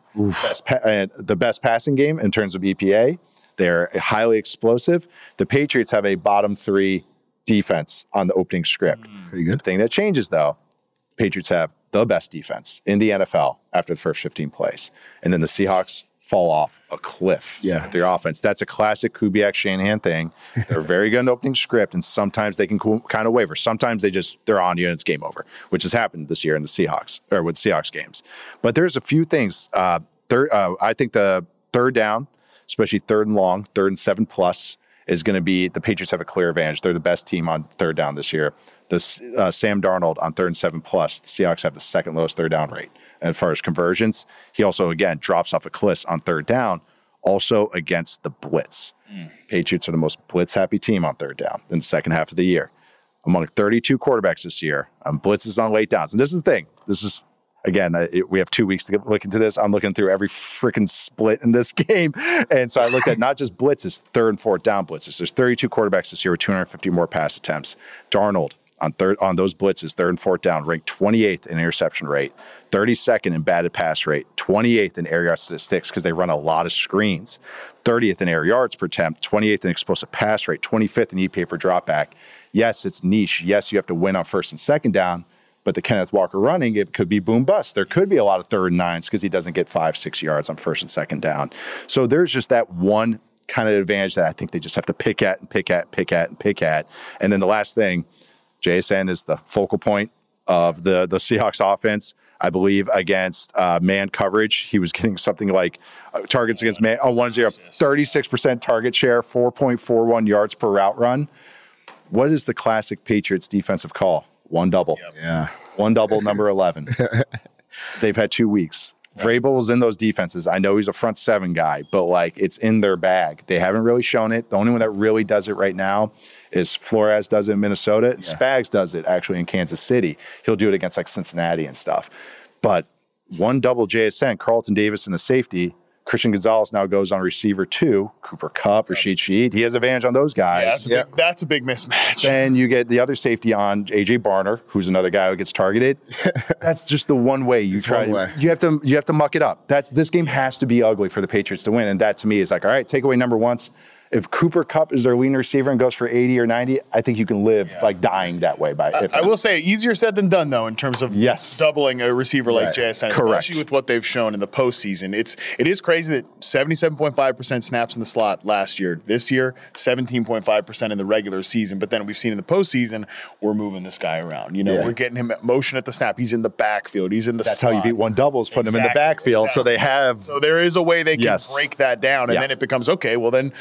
The best passing game in terms of EPA. They're highly explosive. The Patriots have a bottom 3 defense on the opening script. Pretty good. The thing that changes, though, Patriots have the best defense in the NFL after the first 15 plays. And then the Seahawks fall off a cliff with their offense. That's a classic Kubiak Shanahan thing. They're very good in the opening script, and sometimes they can kind of waver. Sometimes they're on you and it's game over, which has happened this year in the Seahawks or with Seahawks games. But there's a few things. I think the third down, especially third and long, 3rd and 7+, is going to be the Patriots have a clear advantage. They're the best team on third down this year. Sam Darnold on 3rd and 7+, the Seahawks have the second lowest third down rate. And as far as conversions, he also, again, drops off a cliff on third down, also against the blitz. Patriots are the most blitz-happy team on third down in the second half of the year. Among 32 quarterbacks this year, blitzes on late downs. And this is the thing. This is, again, we have 2 weeks to look into this. I'm looking through every freaking split in this game. And so I looked at not just blitzes, third and fourth down blitzes. There's 32 quarterbacks this year with 250 more pass attempts. Darnold, on those blitzes, third and fourth down, ranked 28th in interception rate, 32nd in batted pass rate, 28th in air yard statistics because they run a lot of screens, 30th in air yards per attempt, 28th in explosive pass rate, 25th in EPA per dropback. Yes, it's niche. Yes, you have to win on first and second down, but the Kenneth Walker running, it could be boom bust. There could be a lot of 3rd and 9s because he doesn't get 5-6 yards on first and second down. So there's just that one kind of advantage that I think they just have to pick at. And then the last thing, JSN is the focal point of the Seahawks offense. I believe against man coverage, he was getting something like targets against man 1-0, 36% target share, 4.41 yards per route run. What is the classic Patriots defensive call? 1 double. Yep. Yeah. 1 double, number 11. They've had 2 weeks. Vrabel is in those defenses. I know he's a front 7 guy, but like it's in their bag. They haven't really shown it. The only one that really does it right now is Flores does it in Minnesota. Yeah. Spags does it actually in Kansas City. He'll do it against like Cincinnati and stuff. But 1 double JSN, Carlton Davis in the safety. Christian Gonzalez now goes on receiver 2, Cooper Kupp, Rashid Shaheed. He has advantage on those guys. Yeah, that's a big mismatch. Then you get the other safety on A.J. Barner, who's another guy who gets targeted. That's just the one way you try. You have to muck it up. This game has to be ugly for the Patriots to win, and that to me is like, all right, take away number 1. If Cooper Kupp is their leading receiver and goes for 80 or 90, I think you can live like dying that way. I will say easier said than done, though, in terms of doubling a receiver like JSN, especially with what they've shown in the postseason. It is crazy that 77.5% snaps in the slot last year. This year, 17.5% in the regular season. But then we've seen in the postseason, we're moving this guy around. We're getting him motion at the snap. He's in the backfield. He's in the slot. That's how you beat 1 double is putting him in the backfield. So they have. So there is a way they can break that down. And then it becomes, okay, well then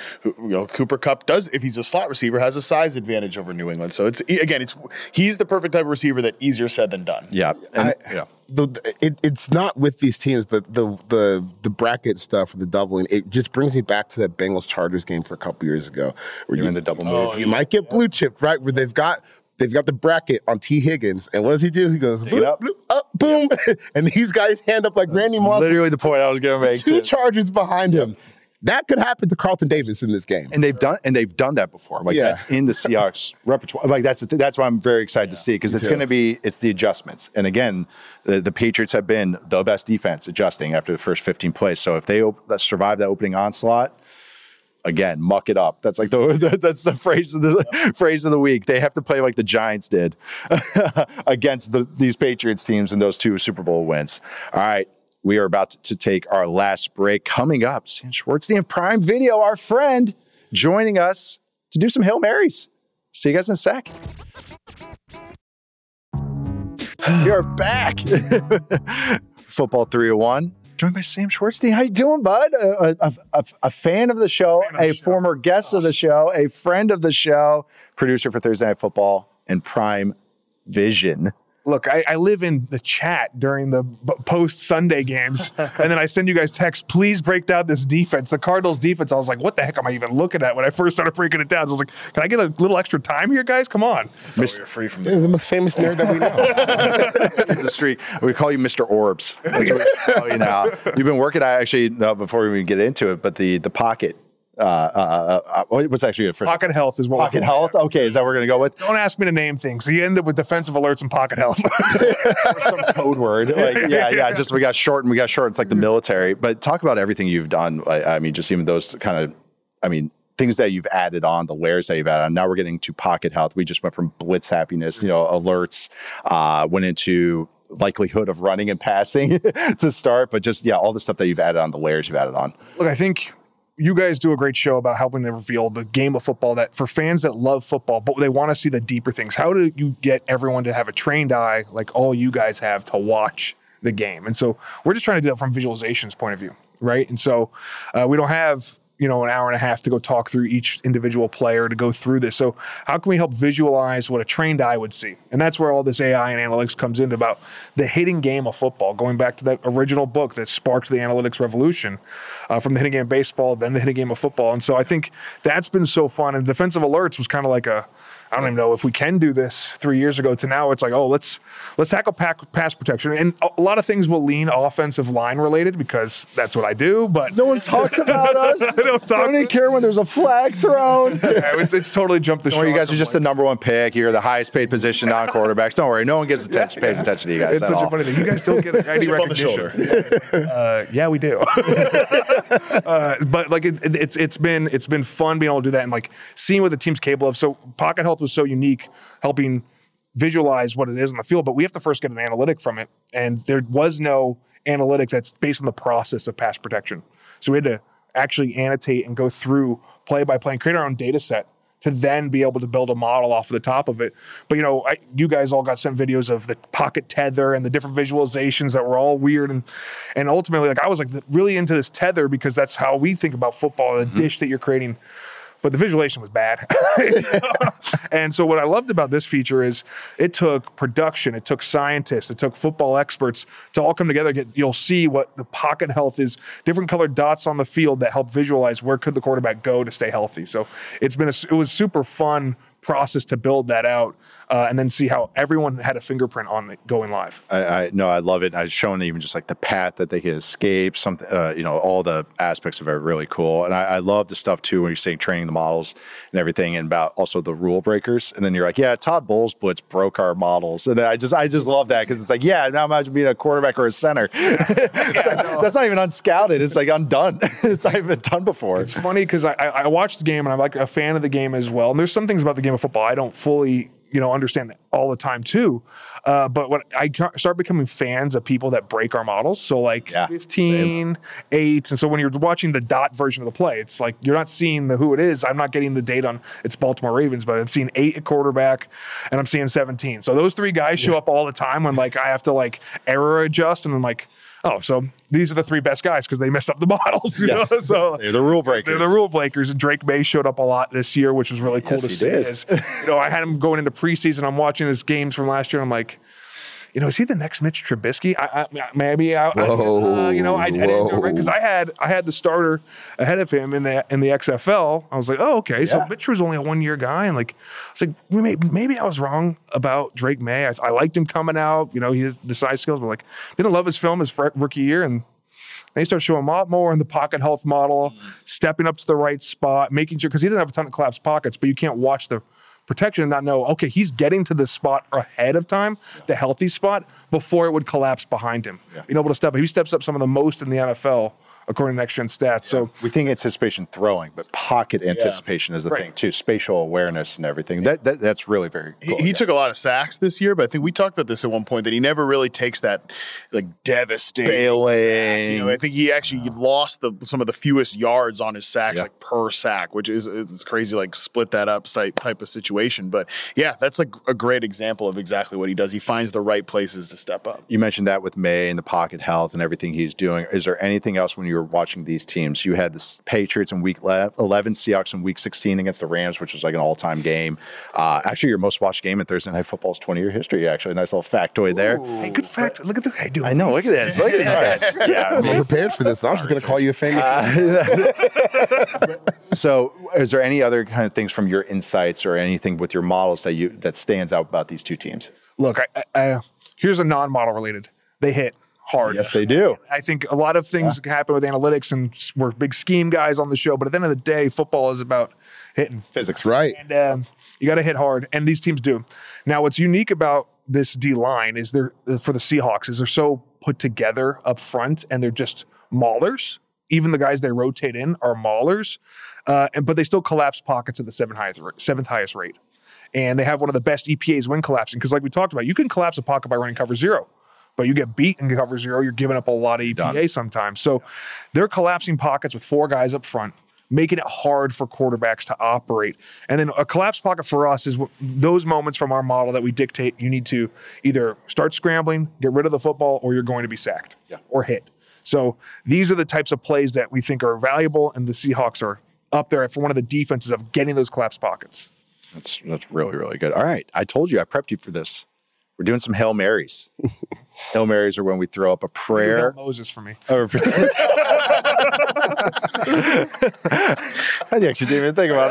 Cooper Kupp does, if he's a slot receiver, has a size advantage over New England. So he's the perfect type of receiver that easier said than done. Yeah. It's not with these teams, but the bracket stuff, the doubling, it just brings me back to that Bengals Chargers game for a couple years ago, where you're in the double move. You might get blue chip, right? Where they've got the bracket on T. Higgins, and what does he do? He goes bloop, bloop, up, boom, and these guys hand up like Randy Moss. Literally the point I was going to make. Two Chargers behind him. That could happen to Carlton Davis in this game, and they've done that before. Like that's in the Seahawks repertoire. Like that's why I'm very excited to see, because it's the adjustments. And again, the Patriots have been the best defense adjusting after the first 15 plays. So if they survive that opening onslaught, again, muck it up. That's like that's the phrase of the week. They have to play like the Giants did against these Patriots teams in those 2 Super Bowl wins. All right. We are about to take our last break. Coming up, Sam Schwartzstein, Prime Video, our friend, joining us to do some Hail Marys. See you guys in a sec. We are back. Football 301. Joined by Sam Schwartzstein. How you doing, bud? A fan of the show, a former guest of the show, a friend of the show, producer for Thursday Night Football and Prime Vision. Look, I live in the chat during the post-Sunday games, and then I send you guys texts, please break down this defense. The Cardinals defense, I was like, what the heck am I even looking at when I first started breaking it down? So I was like, can I get a little extra time here, guys? Come on. You're free from the most famous nerd that we know. In the street. We call you Mr. Orbs. That's what we call you now. You've been working, before we even get into it, but the Pocket. What's actually a first? Pocket Health is what Pocket Health. Okay, is that what we're gonna go with? Don't ask me to name things. So you end up with defensive alerts and Pocket Health. Some code word. Like, just we got short. It's like the military. But talk about everything you've done. I mean, just even those kind of, things that you've added on, the layers that you've added on. Now we're getting to Pocket Health. We just went from Blitz Happiness, alerts, went into likelihood of running and passing to start, but just all the stuff that you've added on, the layers you've added on. Look, I think you guys do a great show about helping to reveal the game of football, that for fans that love football, but they want to see the deeper things. How do you get everyone to have a trained eye like all you guys have to watch the game? And so we're just trying to do that from visualization's point of view, right? And so we don't have an hour and a half to go talk through each individual player to go through this. So how can we help visualize what a trained eye would see? And that's where all this AI and analytics comes into, about the hidden game of football, going back to that original book that sparked the analytics revolution, from the hidden game of baseball, then the hidden game of football. And so I think that's been so fun. And defensive alerts was kind of like I don't even know if we can do this 3 years ago to now. It's like, let's tackle pass protection. And a lot of things will lean offensive line related, because that's what I do. But no one talks about us. Don't even care when there's a flag thrown. It's totally jumped the shark. You guys are just the number one pick. You're the highest paid position on quarterbacks. Don't worry. No one pays attention to you guys. It's such a funny thing. You guys don't get any recognition. Yeah, we do. But like it's been fun being able to do that, and like seeing what the team's capable of. So Pocket Health was so unique, helping visualize what it is on the field, but we have to first get an analytic from it. And there was no analytic that's based on the process of pass protection. So we had to actually annotate and go through play by play and create our own data set to then be able to build a model off of the top of it. But, you guys all got sent videos of the pocket tether and the different visualizations that were all weird. And ultimately, I was really into this tether, because that's how we think about football, the dish that you're creating. But the visualization was bad. And so what I loved about this feature is it took production, it took scientists, it took football experts to all come together. You'll see what the Pocket Health is, different colored dots on the field that help visualize where could the quarterback go to stay healthy. So it was super fun process to build that out, and then see how everyone had a fingerprint on it going live. I love it. I was showing even just like the path that they could escape, something, all the aspects of it are really cool. And I love the stuff too, when you're saying training the models and everything, and about also the rule breakers. And then you're like, Todd Bowles blitz broke our models. And I just love that, because it's like, now imagine being a quarterback or a center. That's not even unscouted. It's like undone. It's not even done before. It's funny because I watched the game, and I'm like a fan of the game as well. And there's some things about the game of football I don't fully understand all the time too. But when I start becoming fans of people that break our models, so 15, 8. And so when you're watching the dot version of the play, it's like you're not seeing who it is. I'm not getting the date on it's Baltimore Ravens, but I'm seeing 8 at quarterback and I'm seeing 17. So those 3 guys show up all the time when I have to error adjust, and I'm like, Oh, so these are the three best guys because they messed up the models. Yes. So they're the rule breakers. They're the rule breakers. And Drake May showed up a lot this year, which was really cool to see. I had him going into preseason. I'm watching his games from last year. And I'm like, is he the next Mitch Trubisky? I didn't know, right? Because I had the starter ahead of him in the XFL. I was like, oh, okay. So Mitch was only a 1-year guy, and I was like, maybe I was wrong about Drake May. I liked him coming out. He has the size skills, but didn't love his film his rookie year, and they start showing a lot more in the pocket health model, stepping up to the right spot, making sure because he doesn't have a ton of collapsed pockets, but you can't watch the protection and not know, okay, he's getting to this spot ahead of time, the healthy spot, before it would collapse behind him. Yeah. Being able to step up. He steps up some of the most in the NFL, according to Next Gen Stats. Yeah. So we think anticipation throwing, but pocket anticipation is the thing too. Spatial awareness and everything. That's really very cool. He took a lot of sacks this year, but I think we talked about this at one point that he never really takes that devastating bailing. Sack. I think he actually lost some of the fewest yards on his sacks per sack, which is crazy. Split that up type of situation. But that's a great example of exactly what he does. He finds the right places to step up. You mentioned that with May and the pocket health and everything he's doing. Is there anything else when you were watching these teams? You had the Patriots in week 11, Seahawks in week 16 against the Rams, which was an all-time game. Actually, your most watched game in Thursday Night Football's 20-year history, actually. Nice little factoid there. Hey, good fact. Look at the guy doing. I know. Look at this. Look at this. I'm prepared for this. I'm just going to call you a famous. So is there any other kind of things from your insights or anything with your models that stands out about these two teams? Look, here's a non-model related. They hit hard. Yes, they do. I think a lot of things happen with analytics, and we're big scheme guys on the show, but at the end of the day, football is about hitting. Physics. Right. And you got to hit hard, and these teams do. Now, what's unique about this D-line is for the Seahawks is they're so put together up front, and they're just maulers. Even the guys they rotate in are maulers, but they still collapse pockets at the seventh highest rate. And they have one of the best EPAs when collapsing. Because like we talked about, you can collapse a pocket by running cover zero. But you get beat in cover zero, you're giving up a lot of EPA sometimes. So they're collapsing pockets with 4 guys up front, making it hard for quarterbacks to operate. And then a collapse pocket for us is those moments from our model that we dictate you need to either start scrambling, get rid of the football, or you're going to be sacked or hit. So these are the types of plays that we think are valuable, and the Seahawks are up there for one of the defenses of getting those collapse pockets. That's really, really good. All right. I told you, I prepped you for this. We're doing some Hail Marys. Hail Marys are when we throw up a prayer. Hail Moses for me. I actually didn't even think about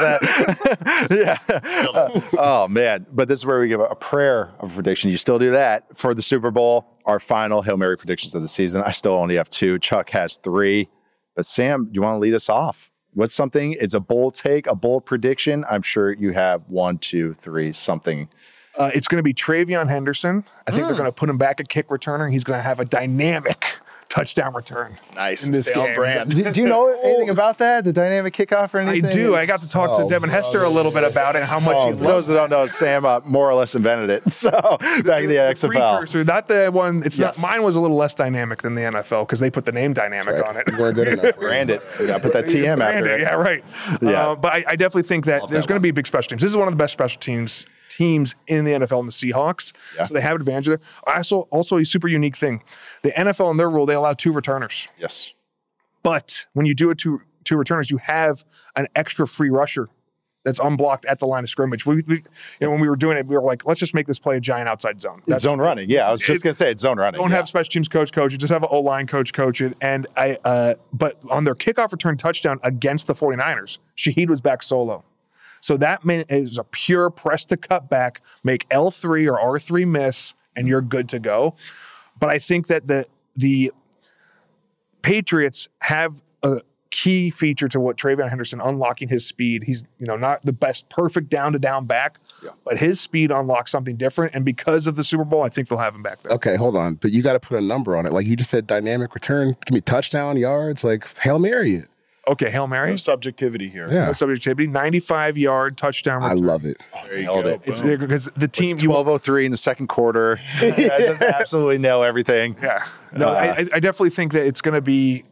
that. Oh, man. But this is where we give a prayer of prediction. You still do that for the Super Bowl. Our final Hail Mary predictions of the season. I still only have 2. Chuck has 3. But Sam, you want to lead us off? What's something? It's a bold take, a bold prediction. I'm sure you have 1, 2, 3, something. It's going to be Travion Henderson. I think they're going to put him back at kick returner. He's going to have a dynamic touchdown return. Nice. In this game. Brand. Do you know anything about that? The dynamic kickoff or anything? I do. I got to talk to Devin Hester a little bit about it and how much he loves it. Those that don't know, Sam more or less invented it. So back in the XFL. Precursor, not the one. It's not. Mine was a little less dynamic than the NFL because they put the name dynamic on it. We're good enough. Brand it. You got to put that TM after it. Yeah, right. Yeah. But I definitely think that there's going to be big special teams. This is one of the best special teams in the NFL and the Seahawks. Yeah. So they have advantage there. Also a super unique thing. The NFL in their rule, they allow 2 returners. Yes. But when you do it two returners, you have an extra free rusher that's unblocked at the line of scrimmage. When we were doing it, we were like, let's just make this play a giant outside zone. It's zone running. Yeah, I was just going to say it's zone running. Don't have special teams coach it. Just have an O-line coach it. And but on their kickoff return touchdown against the 49ers, Shaheed was back solo. So that is a pure press to cut back, make L3 or R3 miss, and you're good to go. But I think that the Patriots have a key feature to what Travion Henderson, unlocking his speed. He's not the best perfect down-to-down back, but his speed unlocks something different. And because of the Super Bowl, I think they'll have him back there. Okay, hold on. But you got to put a number on it. Like you just said, dynamic return. Give me touchdown, yards, Hail Mary it. Okay, Hail Mary. No subjectivity here. Yeah. No subjectivity. 95-yard touchdown return. I love it. There you go. It's because the team 12:03 in the second quarter. Just absolutely nail everything. Yeah. No, I definitely think that it's going to be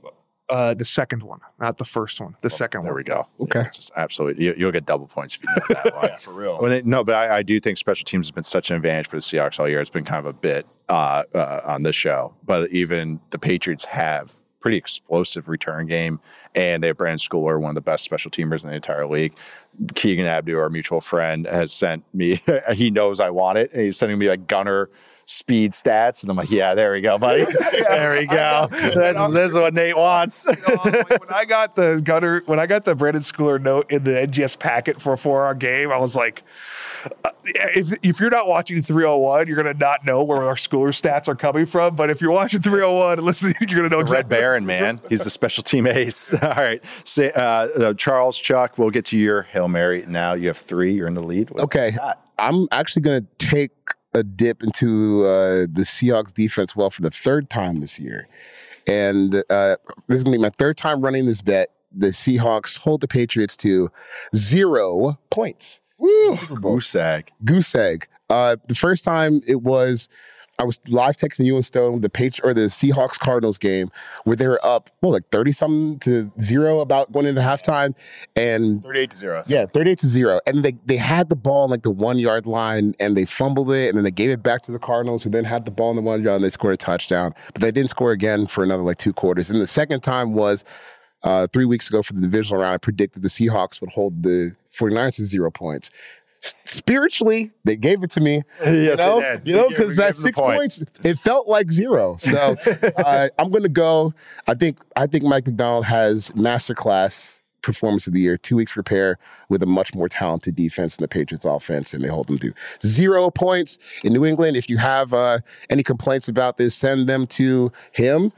The second one, not the first one. The second one. There we go. Okay. Yeah, just absolutely. You'll get double points if you know that one. Yeah, for real. But I do think special teams has been such an advantage for the Seahawks all year. It's been kind of a bit on this show. But even the Patriots have pretty explosive return game, and they have Brandon Schooler, one of the best special teamers in the entire league. Keegan Abdu, our mutual friend, has sent me, he knows I want it, and he's sending me like gunner speed stats, and I'm like, yeah, there we go, buddy. There we go. This is what Nate wants. When I got the Brandon Schooler note in the NGS packet for a 4-hour game, I was like, if you're not watching 301, you're going to not know where our Schooler stats are coming from. But if you're watching 301 and listening, you're going to know exactly. Red Baron, man. He's the special team ace. All right. Charles, Chuck, we'll get to your Hail Mary now. You have 3. You're in the lead. Okay. I'm actually going to take a dip into the Seahawks defense for the 3rd time this year. And this is going to be my 3rd time running this bet. The Seahawks hold the Patriots to 0 points. Woo! Goose egg. The first time I was live texting you and Stone the Seahawks Cardinals game where they were up 30-something to 0 about going into halftime, and 38-0. Yeah, 38-0, and they had the ball on like the 1-yard line and they fumbled it, and then they gave it back to the Cardinals, who then had the ball on the 1 yard and they scored a touchdown, but they didn't score again for another 2 quarters. And the second time was 3 weeks ago for the divisional round. I predicted the Seahawks would hold the 49ers to 0 points. Spiritually, they gave it to me. Yes, they did. Because that 6 points, it felt like 0. So I'm going to go. I think Mike Macdonald has masterclass performance of the year. 2 weeks prepare with a much more talented defense than the Patriots offense, and they hold them to 0 points in New England. If you have any complaints about this, send them to him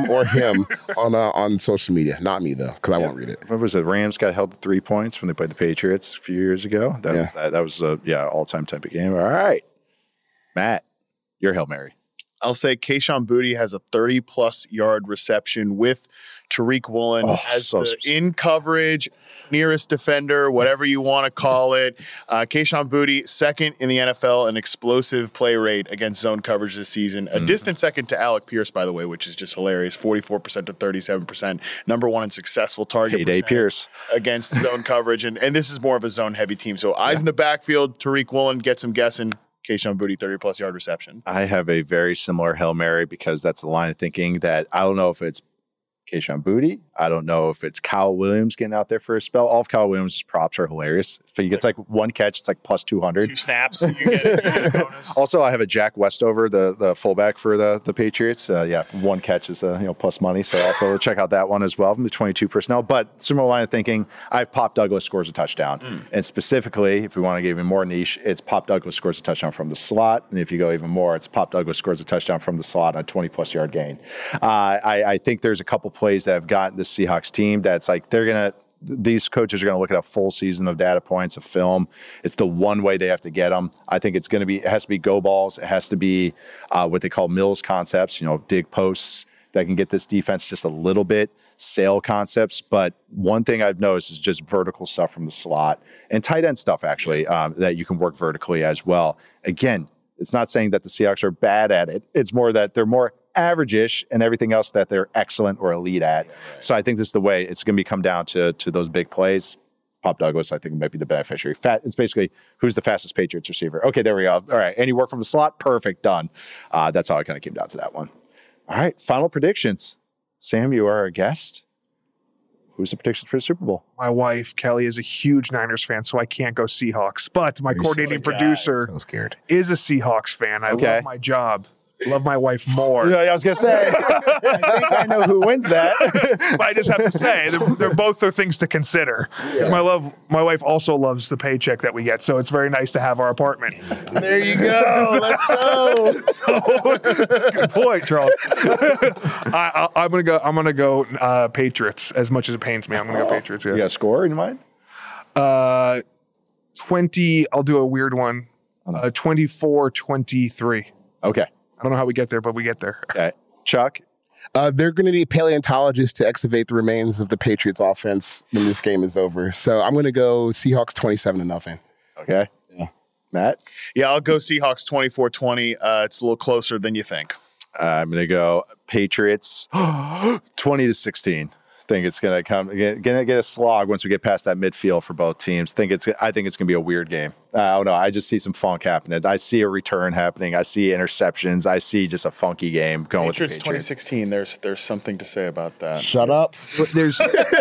on social media. Not me though, because I won't read it. What was it? Rams got held to 3 points when they played the Patriots a few years ago. That was a all-time type of game. All right, Matt, your Hail Mary. I'll say Kayshon Boutte has a 30-plus yard reception with Tariq Woolen as the in coverage, nearest defender, whatever you want to call it. Kayshon Boutte, second in the NFL in explosive play rate against zone coverage this season. A distant second to Alec Pierce, by the way, which is just hilarious. 44% to 37%. Number 1 in successful target percentage Pierce against zone coverage. And this is more of a zone-heavy team. So eyes in the backfield, Tariq Woolen gets him guessing. Kayshon Boutte, 30-plus yard reception. I have a very similar Hail Mary because that's a line of thinking that I don't know if it's Kayshon Boutte. I don't know if it's Kyle Williams getting out there for a spell. All of Kyle Williams' props are hilarious. If he gets like 1 catch, it's like plus 200. 2 snaps, you get a bonus. Also, I have a Jack Westover, the fullback for the Patriots. 1 catch is plus money. So also check out that one as well from the 22 personnel. But similar line of thinking, I have Pop Douglas scores a touchdown. And specifically, if we want to get even more niche, it's Pop Douglas scores a touchdown from the slot. And if you go even more, it's Pop Douglas scores a touchdown from the slot on a 20-plus yard gain. I think there's a couple plays that have gotten the Seahawks team that's like these coaches are going to look at a full season of data points of film. It's the one way they have to get them. I think it has to be go balls. It has to be what they call Mills concepts, dig posts that can get this defense just a little bit, sail concepts. But one thing I've noticed is just vertical stuff from the slot and tight end stuff, actually, that you can work vertically as well. Again, it's not saying that the Seahawks are bad at it. It's more that they're more average-ish and everything else that they're excellent or elite at. Yeah, right. So I think this is the way it's going to come down to those big plays. Pop Douglas, I think, might be the beneficiary. It's basically who's the fastest Patriots receiver. Okay, there we go. All right, any work from the slot? Perfect, done. That's how I kind of came down to that one. All right, final predictions. Sam, you are our guest. Who's the predictions for the Super Bowl? My wife, Kelly, is a huge Niners fan, so I can't go Seahawks. But my coordinating producer is a Seahawks fan. I love my job. Love my wife more. Yeah, I was going to say. I think I know who wins that. But I just have to say, they're both things to consider. Yeah. My wife also loves the paycheck that we get, so it's very nice to have our apartment. There you go. Let's go. Good point, Charles. I'm gonna go Patriots. As much as it pains me, I'm gonna go Patriots. Yeah. You got a score in mind? 20. I'll do a weird one. 24-23. Okay. I don't know how we get there, but we get there. Okay. Chuck? They're going to need paleontologists to excavate the remains of the Patriots offense when this game is over. So I'm going to go Seahawks 27-0. Okay. Yeah. Matt? Yeah, I'll go Seahawks 24-20. It's a little closer than you think. I'm going to go Patriots 20-16. Think it's going to get a slog once we get past that midfield for both teams. I think it's going to be a weird game. I don't know. I just see some funk happening. I see a return happening. I see interceptions. I see just a funky game going Patriots with the Patriots. 2016. There's something to say about that. Shut up. There's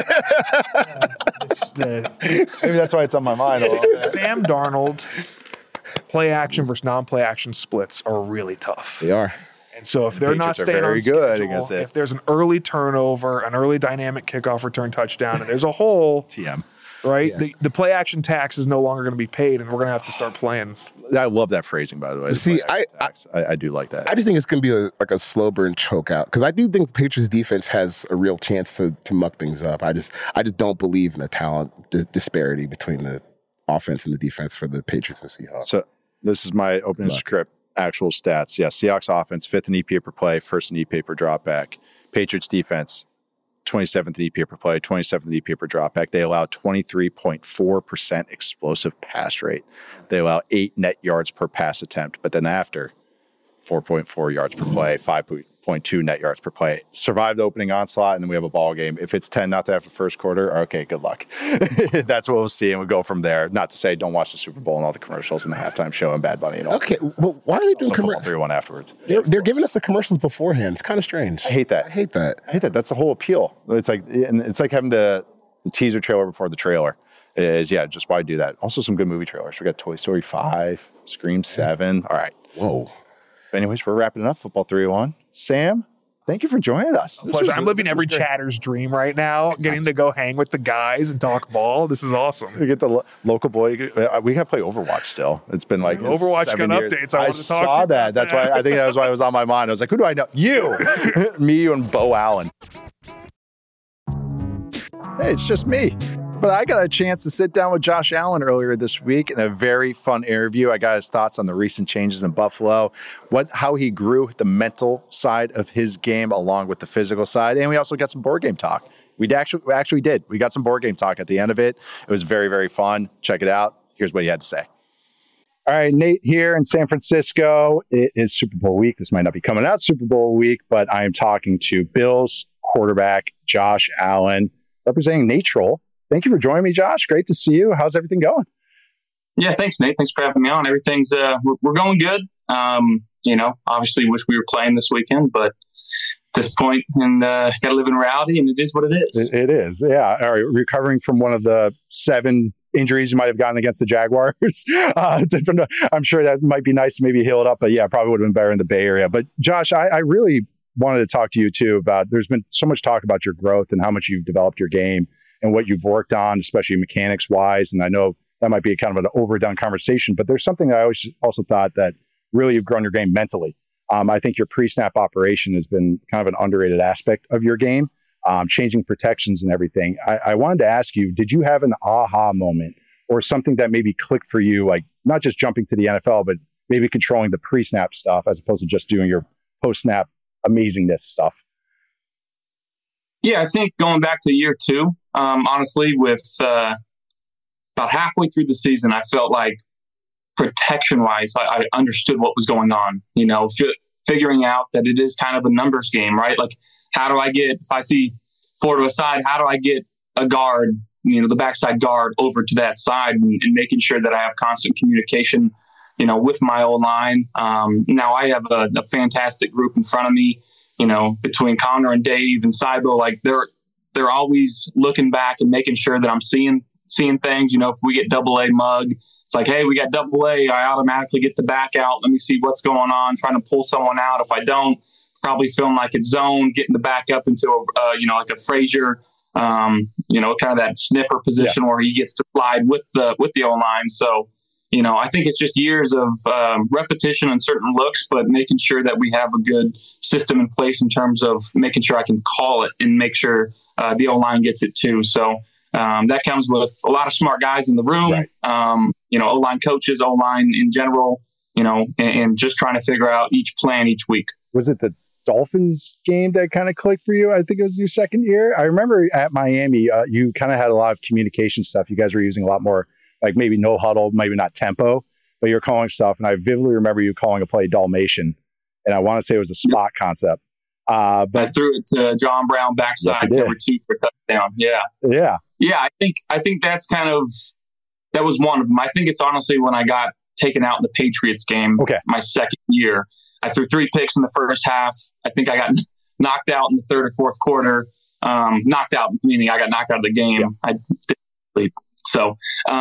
maybe that's why it's on my mind a little bit. Sam Darnold, play action versus non-play action splits are really tough. They are. And so if they're not staying on schedule, if there's an early turnover, an early dynamic kickoff return touchdown, and there's a hole, TM, right? Yeah. The play action tax is no longer going to be paid, and we're going to have to start playing. I love that phrasing, by the way. See, I do like that. I just think it's going to be a slow burn choke out because I do think the Patriots defense has a real chance to muck things up. I just don't believe in the talent disparity between the offense and the defense for the Patriots and Seahawks. So this is my opening script. Actual stats. Yeah, Seahawks offense, 5th in EPA per play, 1st in EPA per drop back. Patriots defense, 27th in EPA per play, 27th in EPA per drop back. They allow 23.4% explosive pass rate. They allow 8 net yards per pass attempt, but then after, 4.4 yards per play, 5.2 net yards per play. Survive the opening onslaught, and then we have a ball game. If it's 10-0 after the first quarter, okay, good luck. That's what we'll see, and we'll go from there. Not to say don't watch the Super Bowl and all the commercials and the halftime show and Bad Bunny and all. Okay, well, why are they doing commercials? 3-1 afterwards. They're giving us the commercials beforehand. It's kind of strange. I hate that. That's the whole appeal. It's like having the teaser trailer before the trailer. Just why do that? Also, some good movie trailers. We got Toy Story 5, Scream 7. All right. Whoa. Anyways, we're wrapping it up. Football 301. Sam, thank you for joining us. I'm living every chatter's dream right now, getting to go hang with the guys and talk ball. This is awesome. We get the local boy. We got to play Overwatch still. It's been like Overwatch got updates. I saw that. That's why I think that was why it was on my mind. I was like, who do I know? You, me, and Bo Allen. Hey, it's just me. But I got a chance to sit down with Josh Allen earlier this week in a very fun interview. I got his thoughts on the recent changes in Buffalo, how he grew the mental side of his game along with the physical side. And we also got some board game talk. We actually did. We got some board game talk at the end of it. It was very, very fun. Check it out. Here's what he had to say. All right, Nate here in San Francisco. It is Super Bowl week. This might not be coming out Super Bowl week, but I am talking to Bills quarterback Josh Allen, representing Nate Troll. Thank you for joining me, Josh. Great to see you. How's everything going? Yeah, thanks, Nate. Thanks for having me on. Everything's we're going good. Obviously wish we were playing this weekend, but at this point, and got to live in reality, and it is what it is. It is, yeah. All right, recovering from one of the 7 injuries you might have gotten against the Jaguars. I'm sure that might be nice to maybe heal it up, but yeah, probably would have been better in the Bay Area. But Josh, I really wanted to talk to you too about, there's been so much talk about your growth and how much you've developed your game and what you've worked on, especially mechanics wise. And I know that might be kind of an overdone conversation, but there's something I always also thought that really you've grown your game mentally. I think your pre-snap operation has been kind of an underrated aspect of your game, changing protections and everything. I wanted to ask you, did you have an aha moment or something that maybe clicked for you, like not just jumping to the NFL, but maybe controlling the pre-snap stuff as opposed to just doing your post-snap amazingness stuff? Yeah, I think going back to year 2, honestly, with about halfway through the season, I felt like protection-wise, I understood what was going on. Figuring out that it is kind of a numbers game, right? Like, how do I get, if I see 4 to a side, how do I get a guard, the backside guard over to that side and making sure that I have constant communication, with my O-line. Now I have a fantastic group in front of me, between Connor and Dave and Cybo. Like they're always looking back and making sure that I'm seeing things. If we get AA mug, it's like, hey, we got AA. I automatically get the back out. Let me see what's going on. Trying to pull someone out. If I don't, probably feeling like it's zone, getting the back up into like a Frazier, kind of that sniffer position where he gets to slide with the O-line. So, I think it's just years of repetition on certain looks, but making sure that we have a good system in place in terms of making sure I can call it and make sure the O-line gets it too. So that comes with a lot of smart guys in the room, right. O-line coaches, O-line in general, and just trying to figure out each plan each week. Was it the Dolphins game that kind of clicked for you? I think it was your second year. I remember at Miami, you kind of had a lot of communication stuff. You guys were using a lot more, like maybe no huddle, maybe not tempo, but you're calling stuff. And I vividly remember you calling a play Dalmatian. and I want to say it was a spot concept. But I threw it to John Brown backside cover 2 for a touchdown. Yeah. I think that's that was one of them. I think it's honestly when I got taken out in the Patriots game, my second year. I threw 3 picks in the first half. I think I got knocked out in the third or fourth quarter. Knocked out meaning I got knocked out of the game. Yeah. I didn't sleep. So,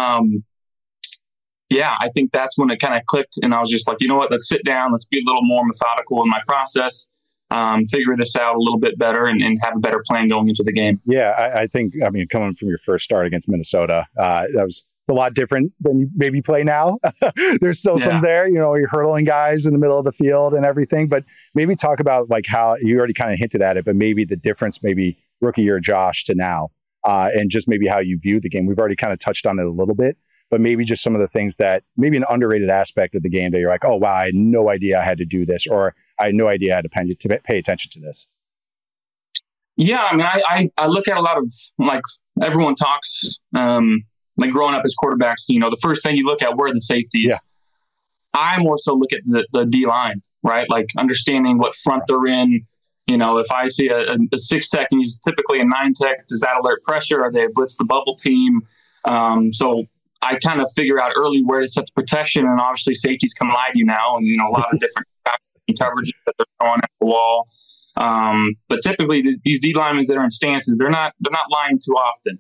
I think that's when it kind of clicked, and I was just like, you know what? Let's sit down. Let's be a little more methodical in my process. Figure this out a little bit better and have a better plan going into the game. Yeah, I think, coming from your first start against Minnesota, that was a lot different than you maybe play now. There's still some there, you're hurdling guys in the middle of the field and everything, but maybe talk about like how you already kind of hinted at it, but maybe the difference, maybe rookie year Josh to now, and just maybe how you view the game. We've already kind of touched on it a little bit, but maybe just some of the things that maybe an underrated aspect of the game that you're like, oh, wow, I had no idea I had to do this, or I had no idea I had to pay attention to this. Yeah, I look at a lot of, like, everyone talks, like growing up as quarterbacks, the first thing you look at, where are the safeties? Yeah. I more so look at the D-line, right? Like understanding what front they're in. If I see a 6 tech and he's typically a 9 tech, does that alert pressure? Are they blitz the bubble team? So I kind of figure out early where to set the protection, and obviously safeties can lie to you now, and a lot of different coverages that they're throwing at the wall. But typically these D linemen that are in stances, they're not lying too often,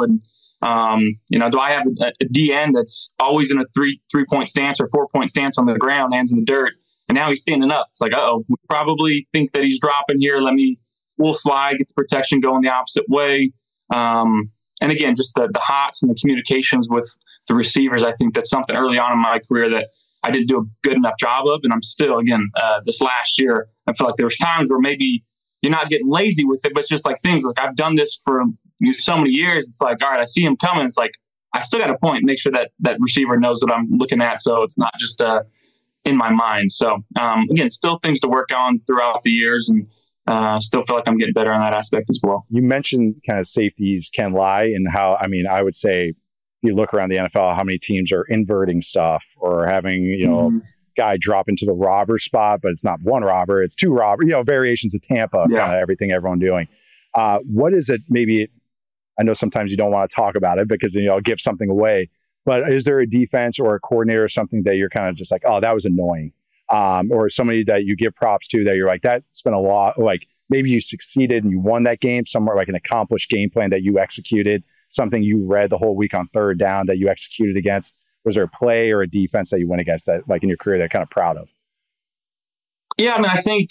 and do I have a D end that's always in a 3-point stance or 4-point stance on the ground, hands in the dirt, and now he's standing up? It's like, we probably think that he's dropping here. We'll slide, get the protection going the opposite way. And again, just the hots and the communications with the receivers, I think that's something early on in my career that I didn't do a good enough job of. And I'm still, again, this last year, I feel like there was times where maybe you're not getting lazy with it, but it's just like things like I've done this for so many years. It's like, all right, I see him coming. It's like, I still got to point, make sure that receiver knows what I'm looking at. So it's not just in my mind. So again, still things to work on throughout the years, and still feel like I'm getting better on that aspect as well. You mentioned kind of safeties can lie, and how, I would say, if you look around the NFL, how many teams are inverting stuff or having, guy drop into the robber spot, but it's not one robber, it's 2 robber, variations of Tampa, kind of everything everyone doing. What is it? Maybe, I know sometimes you don't want to talk about it because it'll give something away, but is there a defense or a coordinator or something that you're kind of just like, oh, that was annoying? Or somebody that you give props to that you're like, that's been a lot, like maybe you succeeded and you won that game somewhere, like an accomplished game plan that you executed, something you read the whole week on third down that you executed against? Was there a play or a defense that you went against that, like in your career, that you're kind of proud of? Yeah, I think,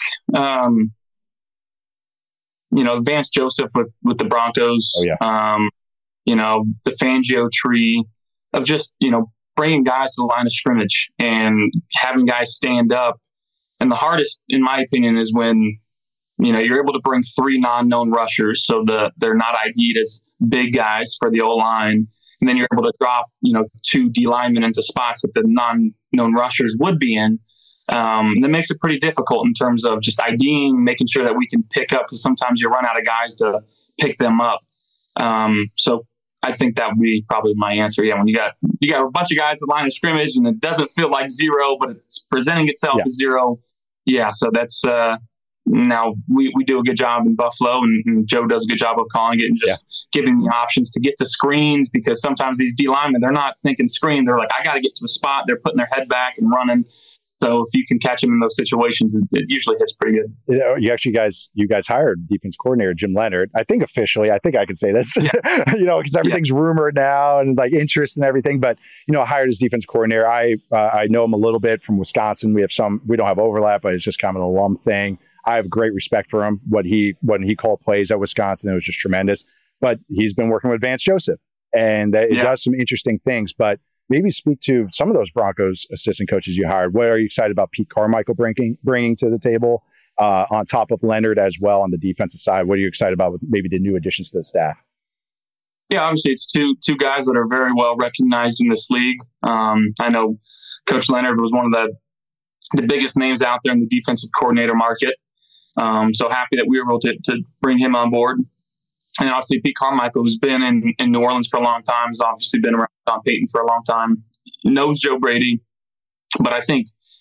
Vance Joseph with the Broncos, the Fangio tree of just, bringing guys to the line of scrimmage and having guys stand up. And the hardest, in my opinion, is when, you're able to bring 3 non-known rushers. So they're not ID'd as big guys for the O-line. And then you're able to drop, 2 D linemen into spots that the non-known rushers would be in. That makes it pretty difficult in terms of just IDing, making sure that we can pick up, because sometimes you run out of guys to pick them up. So I think that would be probably my answer. Yeah, when you got a bunch of guys at the line of scrimmage and it doesn't feel like 0, but it's presenting itself as 0. Yeah, so that's now we do a good job in Buffalo, and Joe does a good job of calling it and just giving the options to get to screens, because sometimes these D linemen, they're not thinking screen. They're like, I got to get to a spot. They're putting their head back and running. So if you can catch them in those situations, it usually hits pretty good. You guys hired defense coordinator Jim Leonhard. I think officially, I think I can say this, because everything's rumored now and like interest and everything. But hired as defense coordinator. I know him a little bit from Wisconsin. We don't have overlap, but it's just kind of an alum thing. I have great respect for him. When he called plays at Wisconsin, it was just tremendous. But he's been working with Vance Joseph, and it does some interesting things. But maybe speak to some of those Broncos assistant coaches you hired. What are you excited about Pete Carmichael bringing to the table on top of Leonhard as well on the defensive side? What are you excited about with maybe the new additions to the staff? Yeah, obviously it's two guys that are very well recognized in this league. I know Coach Leonhard was one of the biggest names out there in the defensive coordinator market. So happy that we were able to bring him on board. And obviously Pete Carmichael, who's been in New Orleans for a long time, has obviously been around Don Payton for a long time, knows Joe Brady. But I think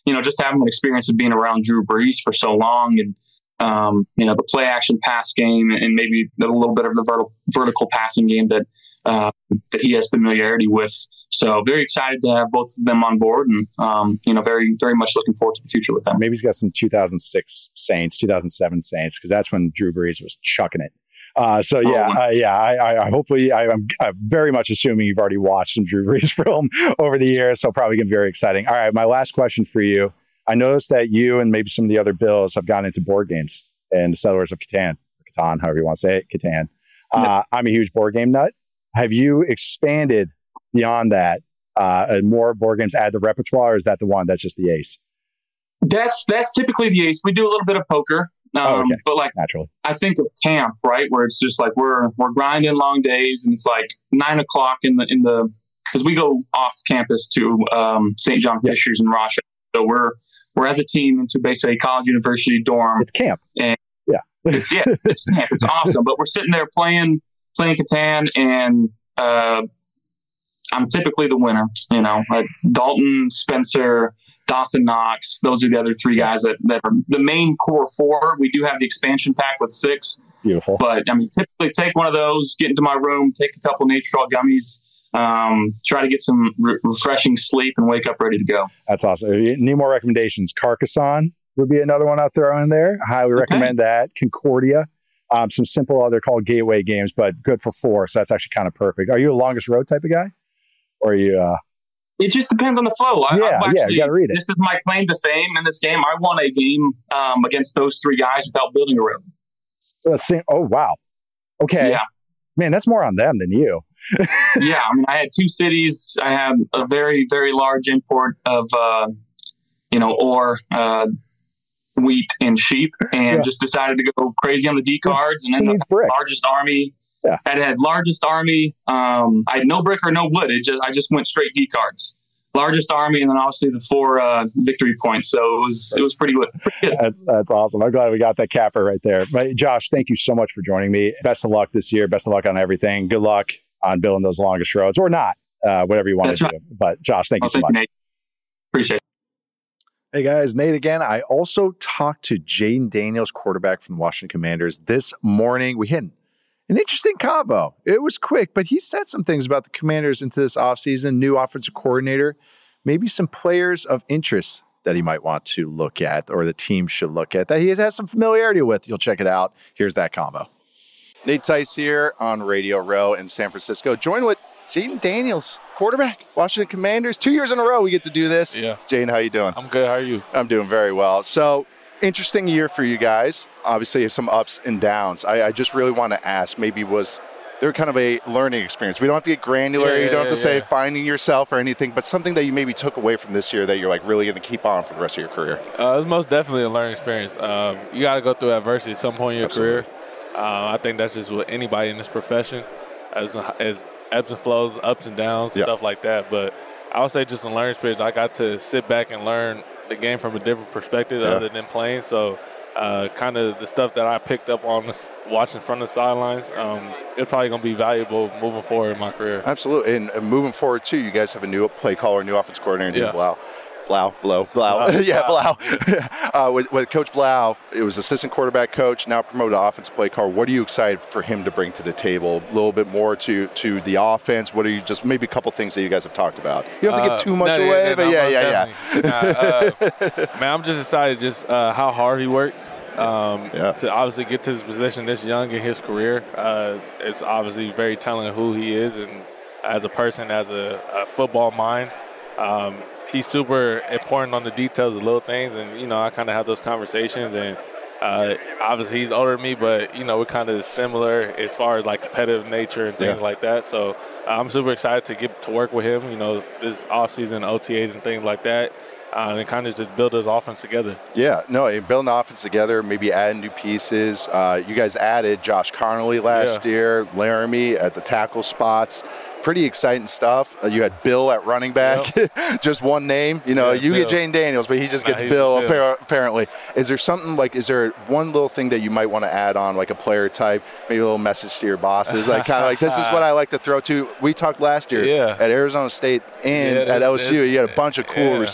just having an experience of being around Drew Brees for so long, and the play action pass game, and maybe a little bit of the vertical passing game that he has familiarity with. So very excited to have both of them on board, and very, very much looking forward to the future with them. Maybe he's got some 2006 Saints, 2007 Saints, because that's when Drew Brees was chucking it. I'm very much assuming you've already watched some Drew Brees film over the years, so probably going to be very exciting. All right, my last question for you. I noticed that you and maybe some of the other Bills have gotten into board games and the Settlers of Catan, however you want to say it, Catan. I'm a huge board game nut. Have you expanded beyond that, more board games add the repertoire, or is that the one that's just the ace? That's typically the ace. We do a little bit of poker. Okay. But naturally, I think of camp, right, where it's just like we're grinding long days, and it's like 9:00 in the because we go off campus to St. John Fishers in Rochester. So we're as a team into basically a college university dorm. It's camp, and it's camp. It's awesome. But we're sitting there playing Catan, and I'm typically the winner. Like Dalton, Spencer, Dawson Knox, those are the other three guys that are the main core four. We do have the expansion pack with 6. Beautiful. But typically take one of those, get into my room, take a couple Natrol gummies, try to get some refreshing sleep, and wake up ready to go. That's awesome. If you need more recommendations, Carcassonne would be another one out there in there. I highly recommend that. Concordia. Some simple, they're called gateway games, but good for 4. So that's actually kind of perfect. Are you a longest road type of guy? Or are you... It just depends on the flow. You got to read it. This is my claim to fame in this game. I won a game against those 3 guys without building a road. Oh, wow. Okay. Yeah. Man, that's more on them than you. Yeah. I had 2 cities. I had a very, very large import of, ore, wheat, and sheep, and just decided to go crazy on the D cards. And then the largest army. Yeah. I had largest army. I had no brick or no wood. I just went straight D cards. Largest army, and then obviously the 4 victory points. So it was pretty good. That's awesome. I'm glad we got that capper right there. But Josh, thank you so much for joining me. Best of luck this year. Best of luck on everything. Good luck on building those longest roads, or not, whatever you want to do. But Josh, thank you so much. Nate. Appreciate it. Hey guys, Nate again. I also talked to Jayden Daniels, quarterback from the Washington Commanders, this morning. We had an interesting combo. It was quick, but he said some things about the Commanders into this offseason, new offensive coordinator, maybe some players of interest that he might want to look at, or the team should look at, that he has some familiarity with. You'll check it out. Here's that combo. Nate Tice here on Radio Row in San Francisco, joined with Jayden Daniels, quarterback, Washington Commanders. 2 years in a row we get to do this. Yeah. Jayden, how you doing? I'm good. How are you? I'm doing very well. So, interesting year for you guys. Obviously, some ups and downs. I just really want to ask, maybe was there kind of a learning experience? We don't have to get granular. You don't have to say finding yourself or anything, but something that you maybe took away from this year that you're like really going to keep on for the rest of your career. It was most definitely a learning experience. You got to go through adversity at some point in your career. I think that's just with anybody in this profession, as ebbs and flows, ups and downs, stuff like that. But I would say just a learning experience. I got to sit back and learn the game from a different perspective other than playing. So kind of the stuff that I picked up on watching from the sidelines, it's probably going to be valuable moving forward in my career. Absolutely. And moving forward, too, you guys have a new play caller, new offense coordinator named Blau. Blau. With Coach Blau, it was assistant quarterback coach, now promoted to offensive play caller. What are you excited for him to bring to the table? A little bit more to the offense? What are you just maybe a couple things that you guys have talked about? You don't have to give too much away, but man, I'm just excited how hard he works to obviously get to this position this young in his career. It's obviously very telling who he is, and as a person, as a football mind. He's super important on the details of little things, and, I kind of have those conversations, and obviously he's older than me, but, we're kind of similar as far as, like, competitive nature and things like that. So I'm super excited to get to work with him, this offseason, OTAs and things like that, and kind of just build his offense together. Yeah, no, building the offense together, maybe adding new pieces. You guys added Josh Connolly last year, Laramie at the tackle spots. Pretty exciting stuff. You had Bill at running back, just one name. You get Jayden Daniels, but he just gets Bill apparently. Is there something is there one little thing that you might want to add on, like a player type, maybe a little message to your bosses, like kind of like, this is what I like to throw to. We talked last year at Arizona State and at LSU. You had a bunch of cool receivers, but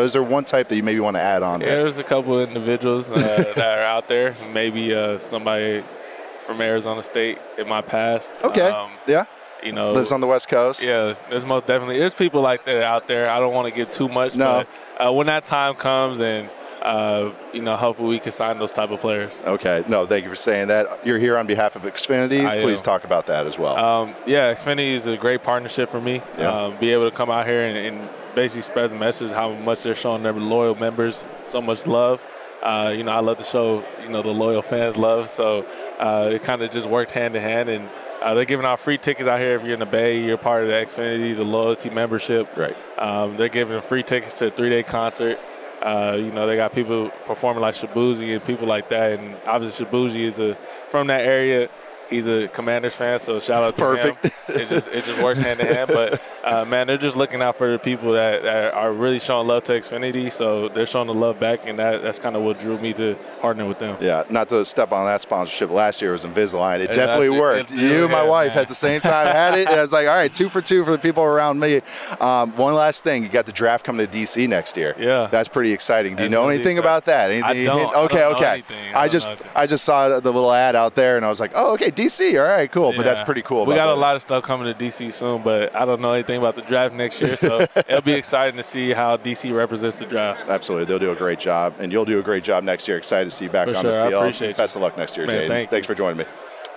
but is there one type that you maybe want to add on? Yeah, there's a couple of individuals that are out there. Maybe somebody from Arizona State in my past. Okay. Yeah. You know, lives on the West Coast. Yeah, there's people like that out there. I don't want to get too much, but when that time comes and hopefully we can sign those type of players. Okay. No, thank you for saying that. You're here on behalf of Xfinity. Please talk about that as well. Xfinity is a great partnership for me. Yeah. Be able to come out here and basically spread the message how much they're showing their loyal members so much love. I love to show, the loyal fans love. So it kind of just worked hand in hand. And they're giving out free tickets out here if you're in the Bay. You're part of the Xfinity, the loyalty membership. Right. They're giving free tickets to a 3-day concert. They got people performing like Shabuzi and people like that. And obviously Shabuzi is from that area. He's a Commanders fan, so shout out to him. It just works hand in hand. But, man, they're just looking out for the people that are really showing love to Xfinity. So they're showing the love back, and that's kind of what drew me to partner with them. Yeah, not to step on that sponsorship. Last year was Invisalign. It definitely worked. You and my wife at the same time had it. And I was like, all right, 2 for 2 for the people around me. One last thing. You got the draft coming to D.C. next year. Yeah. That's pretty exciting. Do you know anything about that? Anything? I don't. Okay. I just saw the little ad out there, and I was like, oh, okay, D.C. All right, cool. But that's pretty cool. We got a lot of stuff coming to D.C. soon, but I don't know anything about the draft next year, so it'll be exciting to see how D.C. represents the draft. Absolutely. They'll do a great job, and you'll do a great job next year. Excited to see you back on the field. I appreciate you. Best of luck next year, Jaden. Thanks for joining me.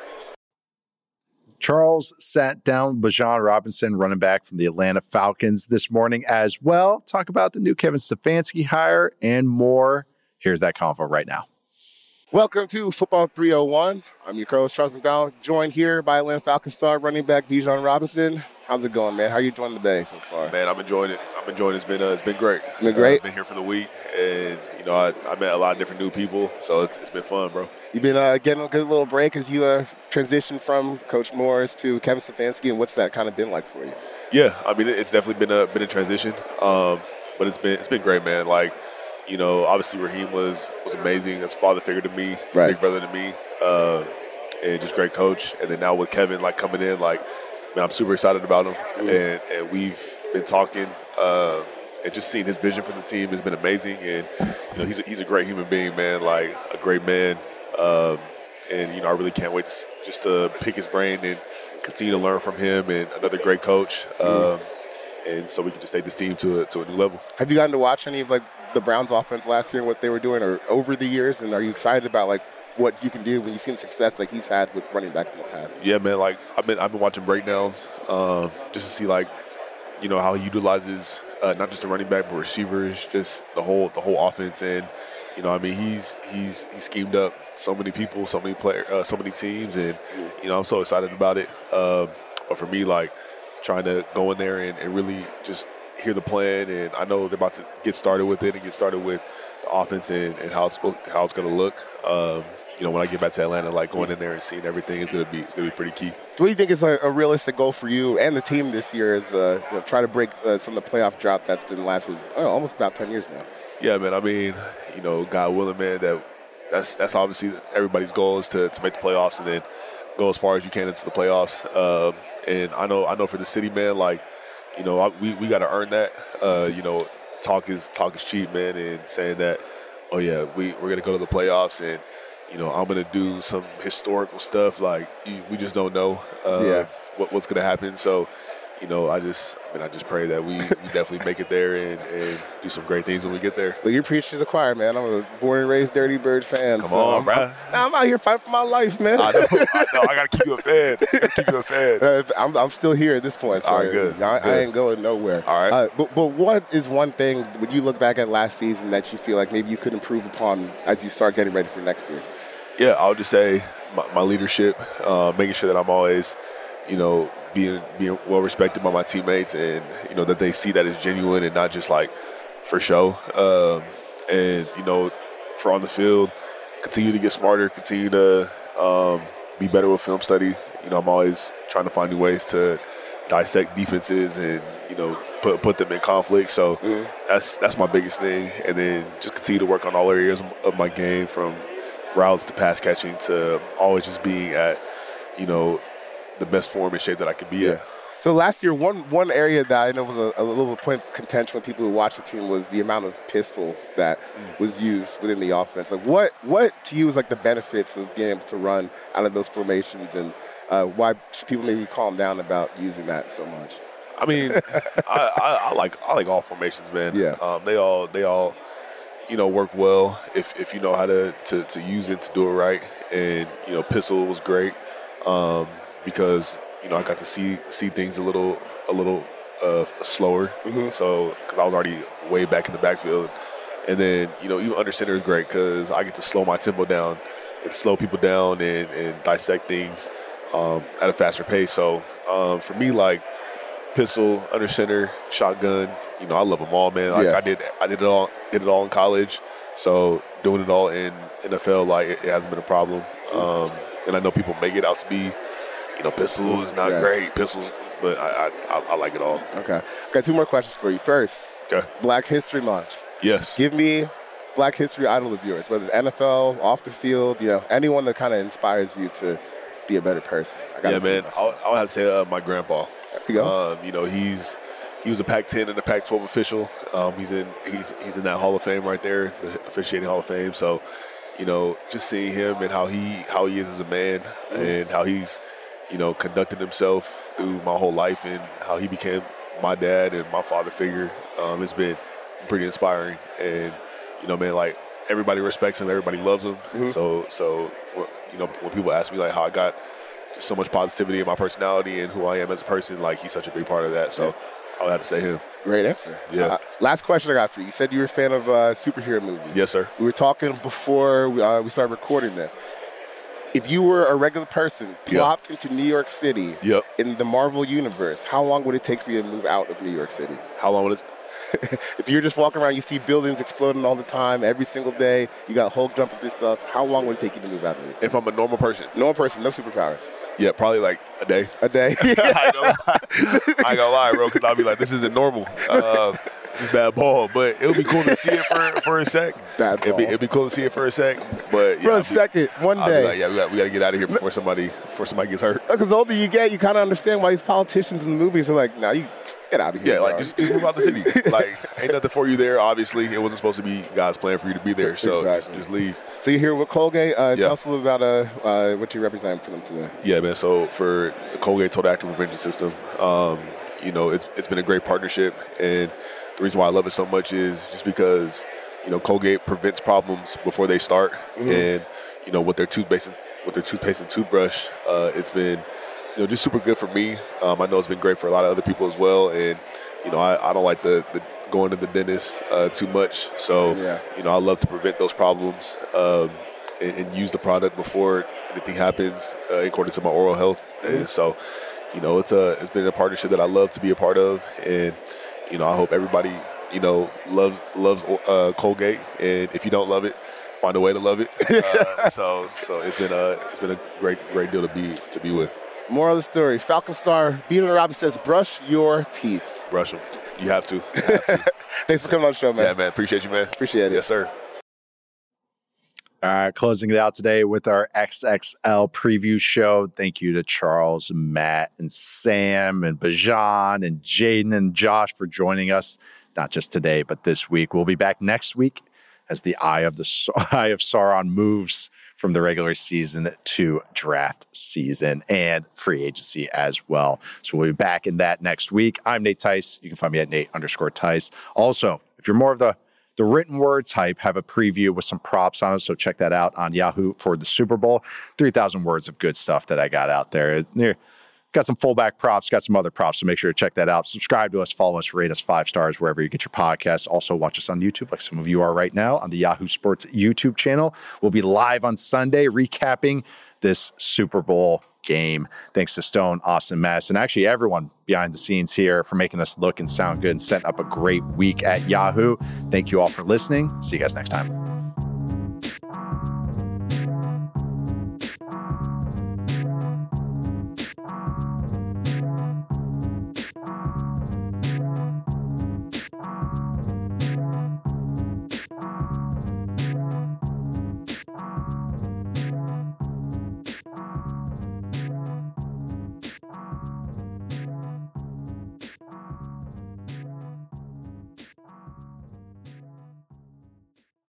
Charles sat down with Bijan Robinson, running back from the Atlanta Falcons this morning as well. Talk about the new Kevin Stefanski hire and more. Here's that convo right now. Welcome to Football 301. I'm your co-host, Charles McDowell, joined here by Atlanta Falcons star running back Bijan Robinson. How's it going, man? How are you doing today so far? Man, I'm enjoying it. It's been great. Been great? I've been here for the week, and, I met a lot of different new people, so it's been fun, bro. You've been getting a good little break as you transitioned from Coach Morris to Kevin Stefanski, and what's that kind of been like for you? Yeah, it's definitely been a transition, but it's been great, man. Like, obviously Raheem was amazing as a father figure to me, right. Big brother to me, and just great coach. And then now with Kevin, coming in, man, I'm super excited about him. Mm-hmm. And we've been talking, and just seeing his vision for the team has been amazing. And, he's a great human being, man, a great man. And, I really can't wait just to pick his brain and continue to learn from him and another great coach. And so we can just take this team to a new level. Have you gotten to watch any of, the Browns offense last year and what they were doing or over the years? And are you excited about, what you can do when you've seen success he's had with running backs in the past? Yeah, man. I've been watching breakdowns just to see how he utilizes not just the running back but receivers, just the whole offense. And he's schemed up so many people, so many players, so many teams, and I'm so excited about it. But for me, trying to go in there and really just hear the plan, and I know they're about to get started with it and get started with the offense and how it's going to look. When I get back to Atlanta, going in there and seeing everything is going to be pretty key. So what do you think is a realistic goal for you and the team this year is try to break some of the playoff drought that's been lasted almost about 10 years now? Yeah, man. God willing, man, that's obviously everybody's goal is to make the playoffs and then go as far as you can into the playoffs. And I know for the city, man, we got to earn that. Talk is cheap, man, and saying that, oh yeah, we're gonna go to the playoffs and I'm gonna do some historical stuff. We just don't know what's gonna happen. So, I just pray that we definitely make it there and do some great things when we get there. Well, you're preaching to the choir, man. I'm a born and raised Dirty Bird fan. Come on, bro. I'm out here fighting for my life, man. I know. I got to keep you a fan. I'm still here at this point. So all right, good. I ain't going nowhere. All right. But what is one thing, when you look back at last season, that you feel like maybe you could improve upon as you start getting ready for next year? Yeah, I would just say my leadership, making sure that I'm always, being well respected by my teammates, and that they see that as genuine and not just for show. And for on the field, continue to get smarter, continue to be better with film study. I'm always trying to find new ways to dissect defenses and put them in conflict. So that's my biggest thing. And then just continue to work on all areas of my game, from routes to pass catching to always just being at the best form and shape that I could be in. So last year, one area that I know was a little point of contention when people who watched the team was the amount of pistol that was used within the offense. Like what to you is like the benefits of being able to run out of those formations, and why should people maybe calm down about using that so much? I mean, I like all formations, man. Yeah. They all work well if you know how to use it to do it right. And pistol was great because I got to see things a little slower. Mm-hmm. So because I was already way back in the backfield, and then even under center is great because I get to slow my tempo down and slow people down and dissect things at a faster pace. So for me, like pistol, under center, shotgun, I love them all, man. Like I did it all in college. So doing it all in NFL, like it hasn't been a problem. And I know people make it out to be, pistol is not great, pistols, but I like it all. Okay. Got two more questions for you. First, Black History Month. Yes. Give me Black History idol of yours, whether NFL, off the field, anyone that kind of inspires you to be a better person. Yeah, man. I'll have to say my grandpa. There you go. He was a Pac-10 and a Pac-12 official. He's in that Hall of Fame right there, the officiating Hall of Fame. So, just seeing him and how he is as a man and how he's, conducted himself through my whole life and how he became my dad and my father figure, it's been pretty inspiring. And, man, like everybody respects him, everybody loves him. Mm-hmm. So when people ask me like how I got just so much positivity in my personality and who I am as a person, like he's such a big part of that. So I would have to say him. Great answer. Yeah. Last question I got for you. You said you were a fan of superhero movies. Yes, sir. We were talking before we started recording this. If you were a regular person plopped into New York City in the Marvel universe, how long would it take for you to move out of New York City? How long would it? If you're just walking around, you see buildings exploding all the time, every single day, you got Hulk jumping through stuff, how long would it take you to move out of New York City? If I'm a normal person? Normal person, no superpowers. Yeah, probably like a day. A day? I ain't gonna lie, bro, because I'll be like, this isn't normal. This is bad ball, but it would be cool to see it for a sec. Bad ball. It'd be cool to see it for a sec, but for a second, one day. Like, we gotta get out of here before somebody gets hurt. Because the older you get, you kind of understand why these politicians in the movies are like, nah, you get out of here. Yeah, like just move out the city. Like ain't nothing for you there. Obviously, it wasn't supposed to be God's plan for you to be there. So just leave. So you're here with Colgate. Tell us a little about what you represent for them today. Yeah, man. So for the Colgate Total Active Prevention System, it's been a great partnership, and the reason why I love it so much is just because Colgate prevents problems before they start, and with their toothpaste and toothbrush, it's been just super good for me. I know it's been great for a lot of other people as well, and I don't like the going to the dentist too much, so I love to prevent those problems and use the product before anything happens according to my oral health. And so it's been a partnership that I love to be a part of, and I hope everybody loves Colgate, and if you don't love it, find a way to love it. So it's been a great deal to be with. Moral of the story: Falcon Star Beaton Robbins says, "Brush your teeth." Brush them. You have to. Thanks for coming on the show, man. Yeah, man. Appreciate you, man. Appreciate it. Yes, sir. All right, closing it out today with our XXL preview show. Thank you to Charles, and Matt, and Sam, and Bajan, and Jaden, and Josh for joining us, not just today, but this week. We'll be back next week as the Eye of Sauron moves from the regular season to draft season and free agency as well. So we'll be back in that next week. I'm Nate Tice. You can find me at Nate_Tice. Also, if you're more of the written word type, have a preview with some props on it. So check that out on Yahoo for the Super Bowl. 3,000 words of good stuff that I got out there. Got some fullback props, got some other props, so make sure to check that out. Subscribe to us, follow us, rate us 5 stars wherever you get your podcasts. Also, watch us on YouTube, like some of you are right now, on the Yahoo Sports YouTube channel. We'll be live on Sunday recapping this Super Bowl game. Thanks to Stone, Austin, Madison, actually everyone behind the scenes here for making us look and sound good and setting up a great week at Yahoo. Thank you all for listening. See you guys next time.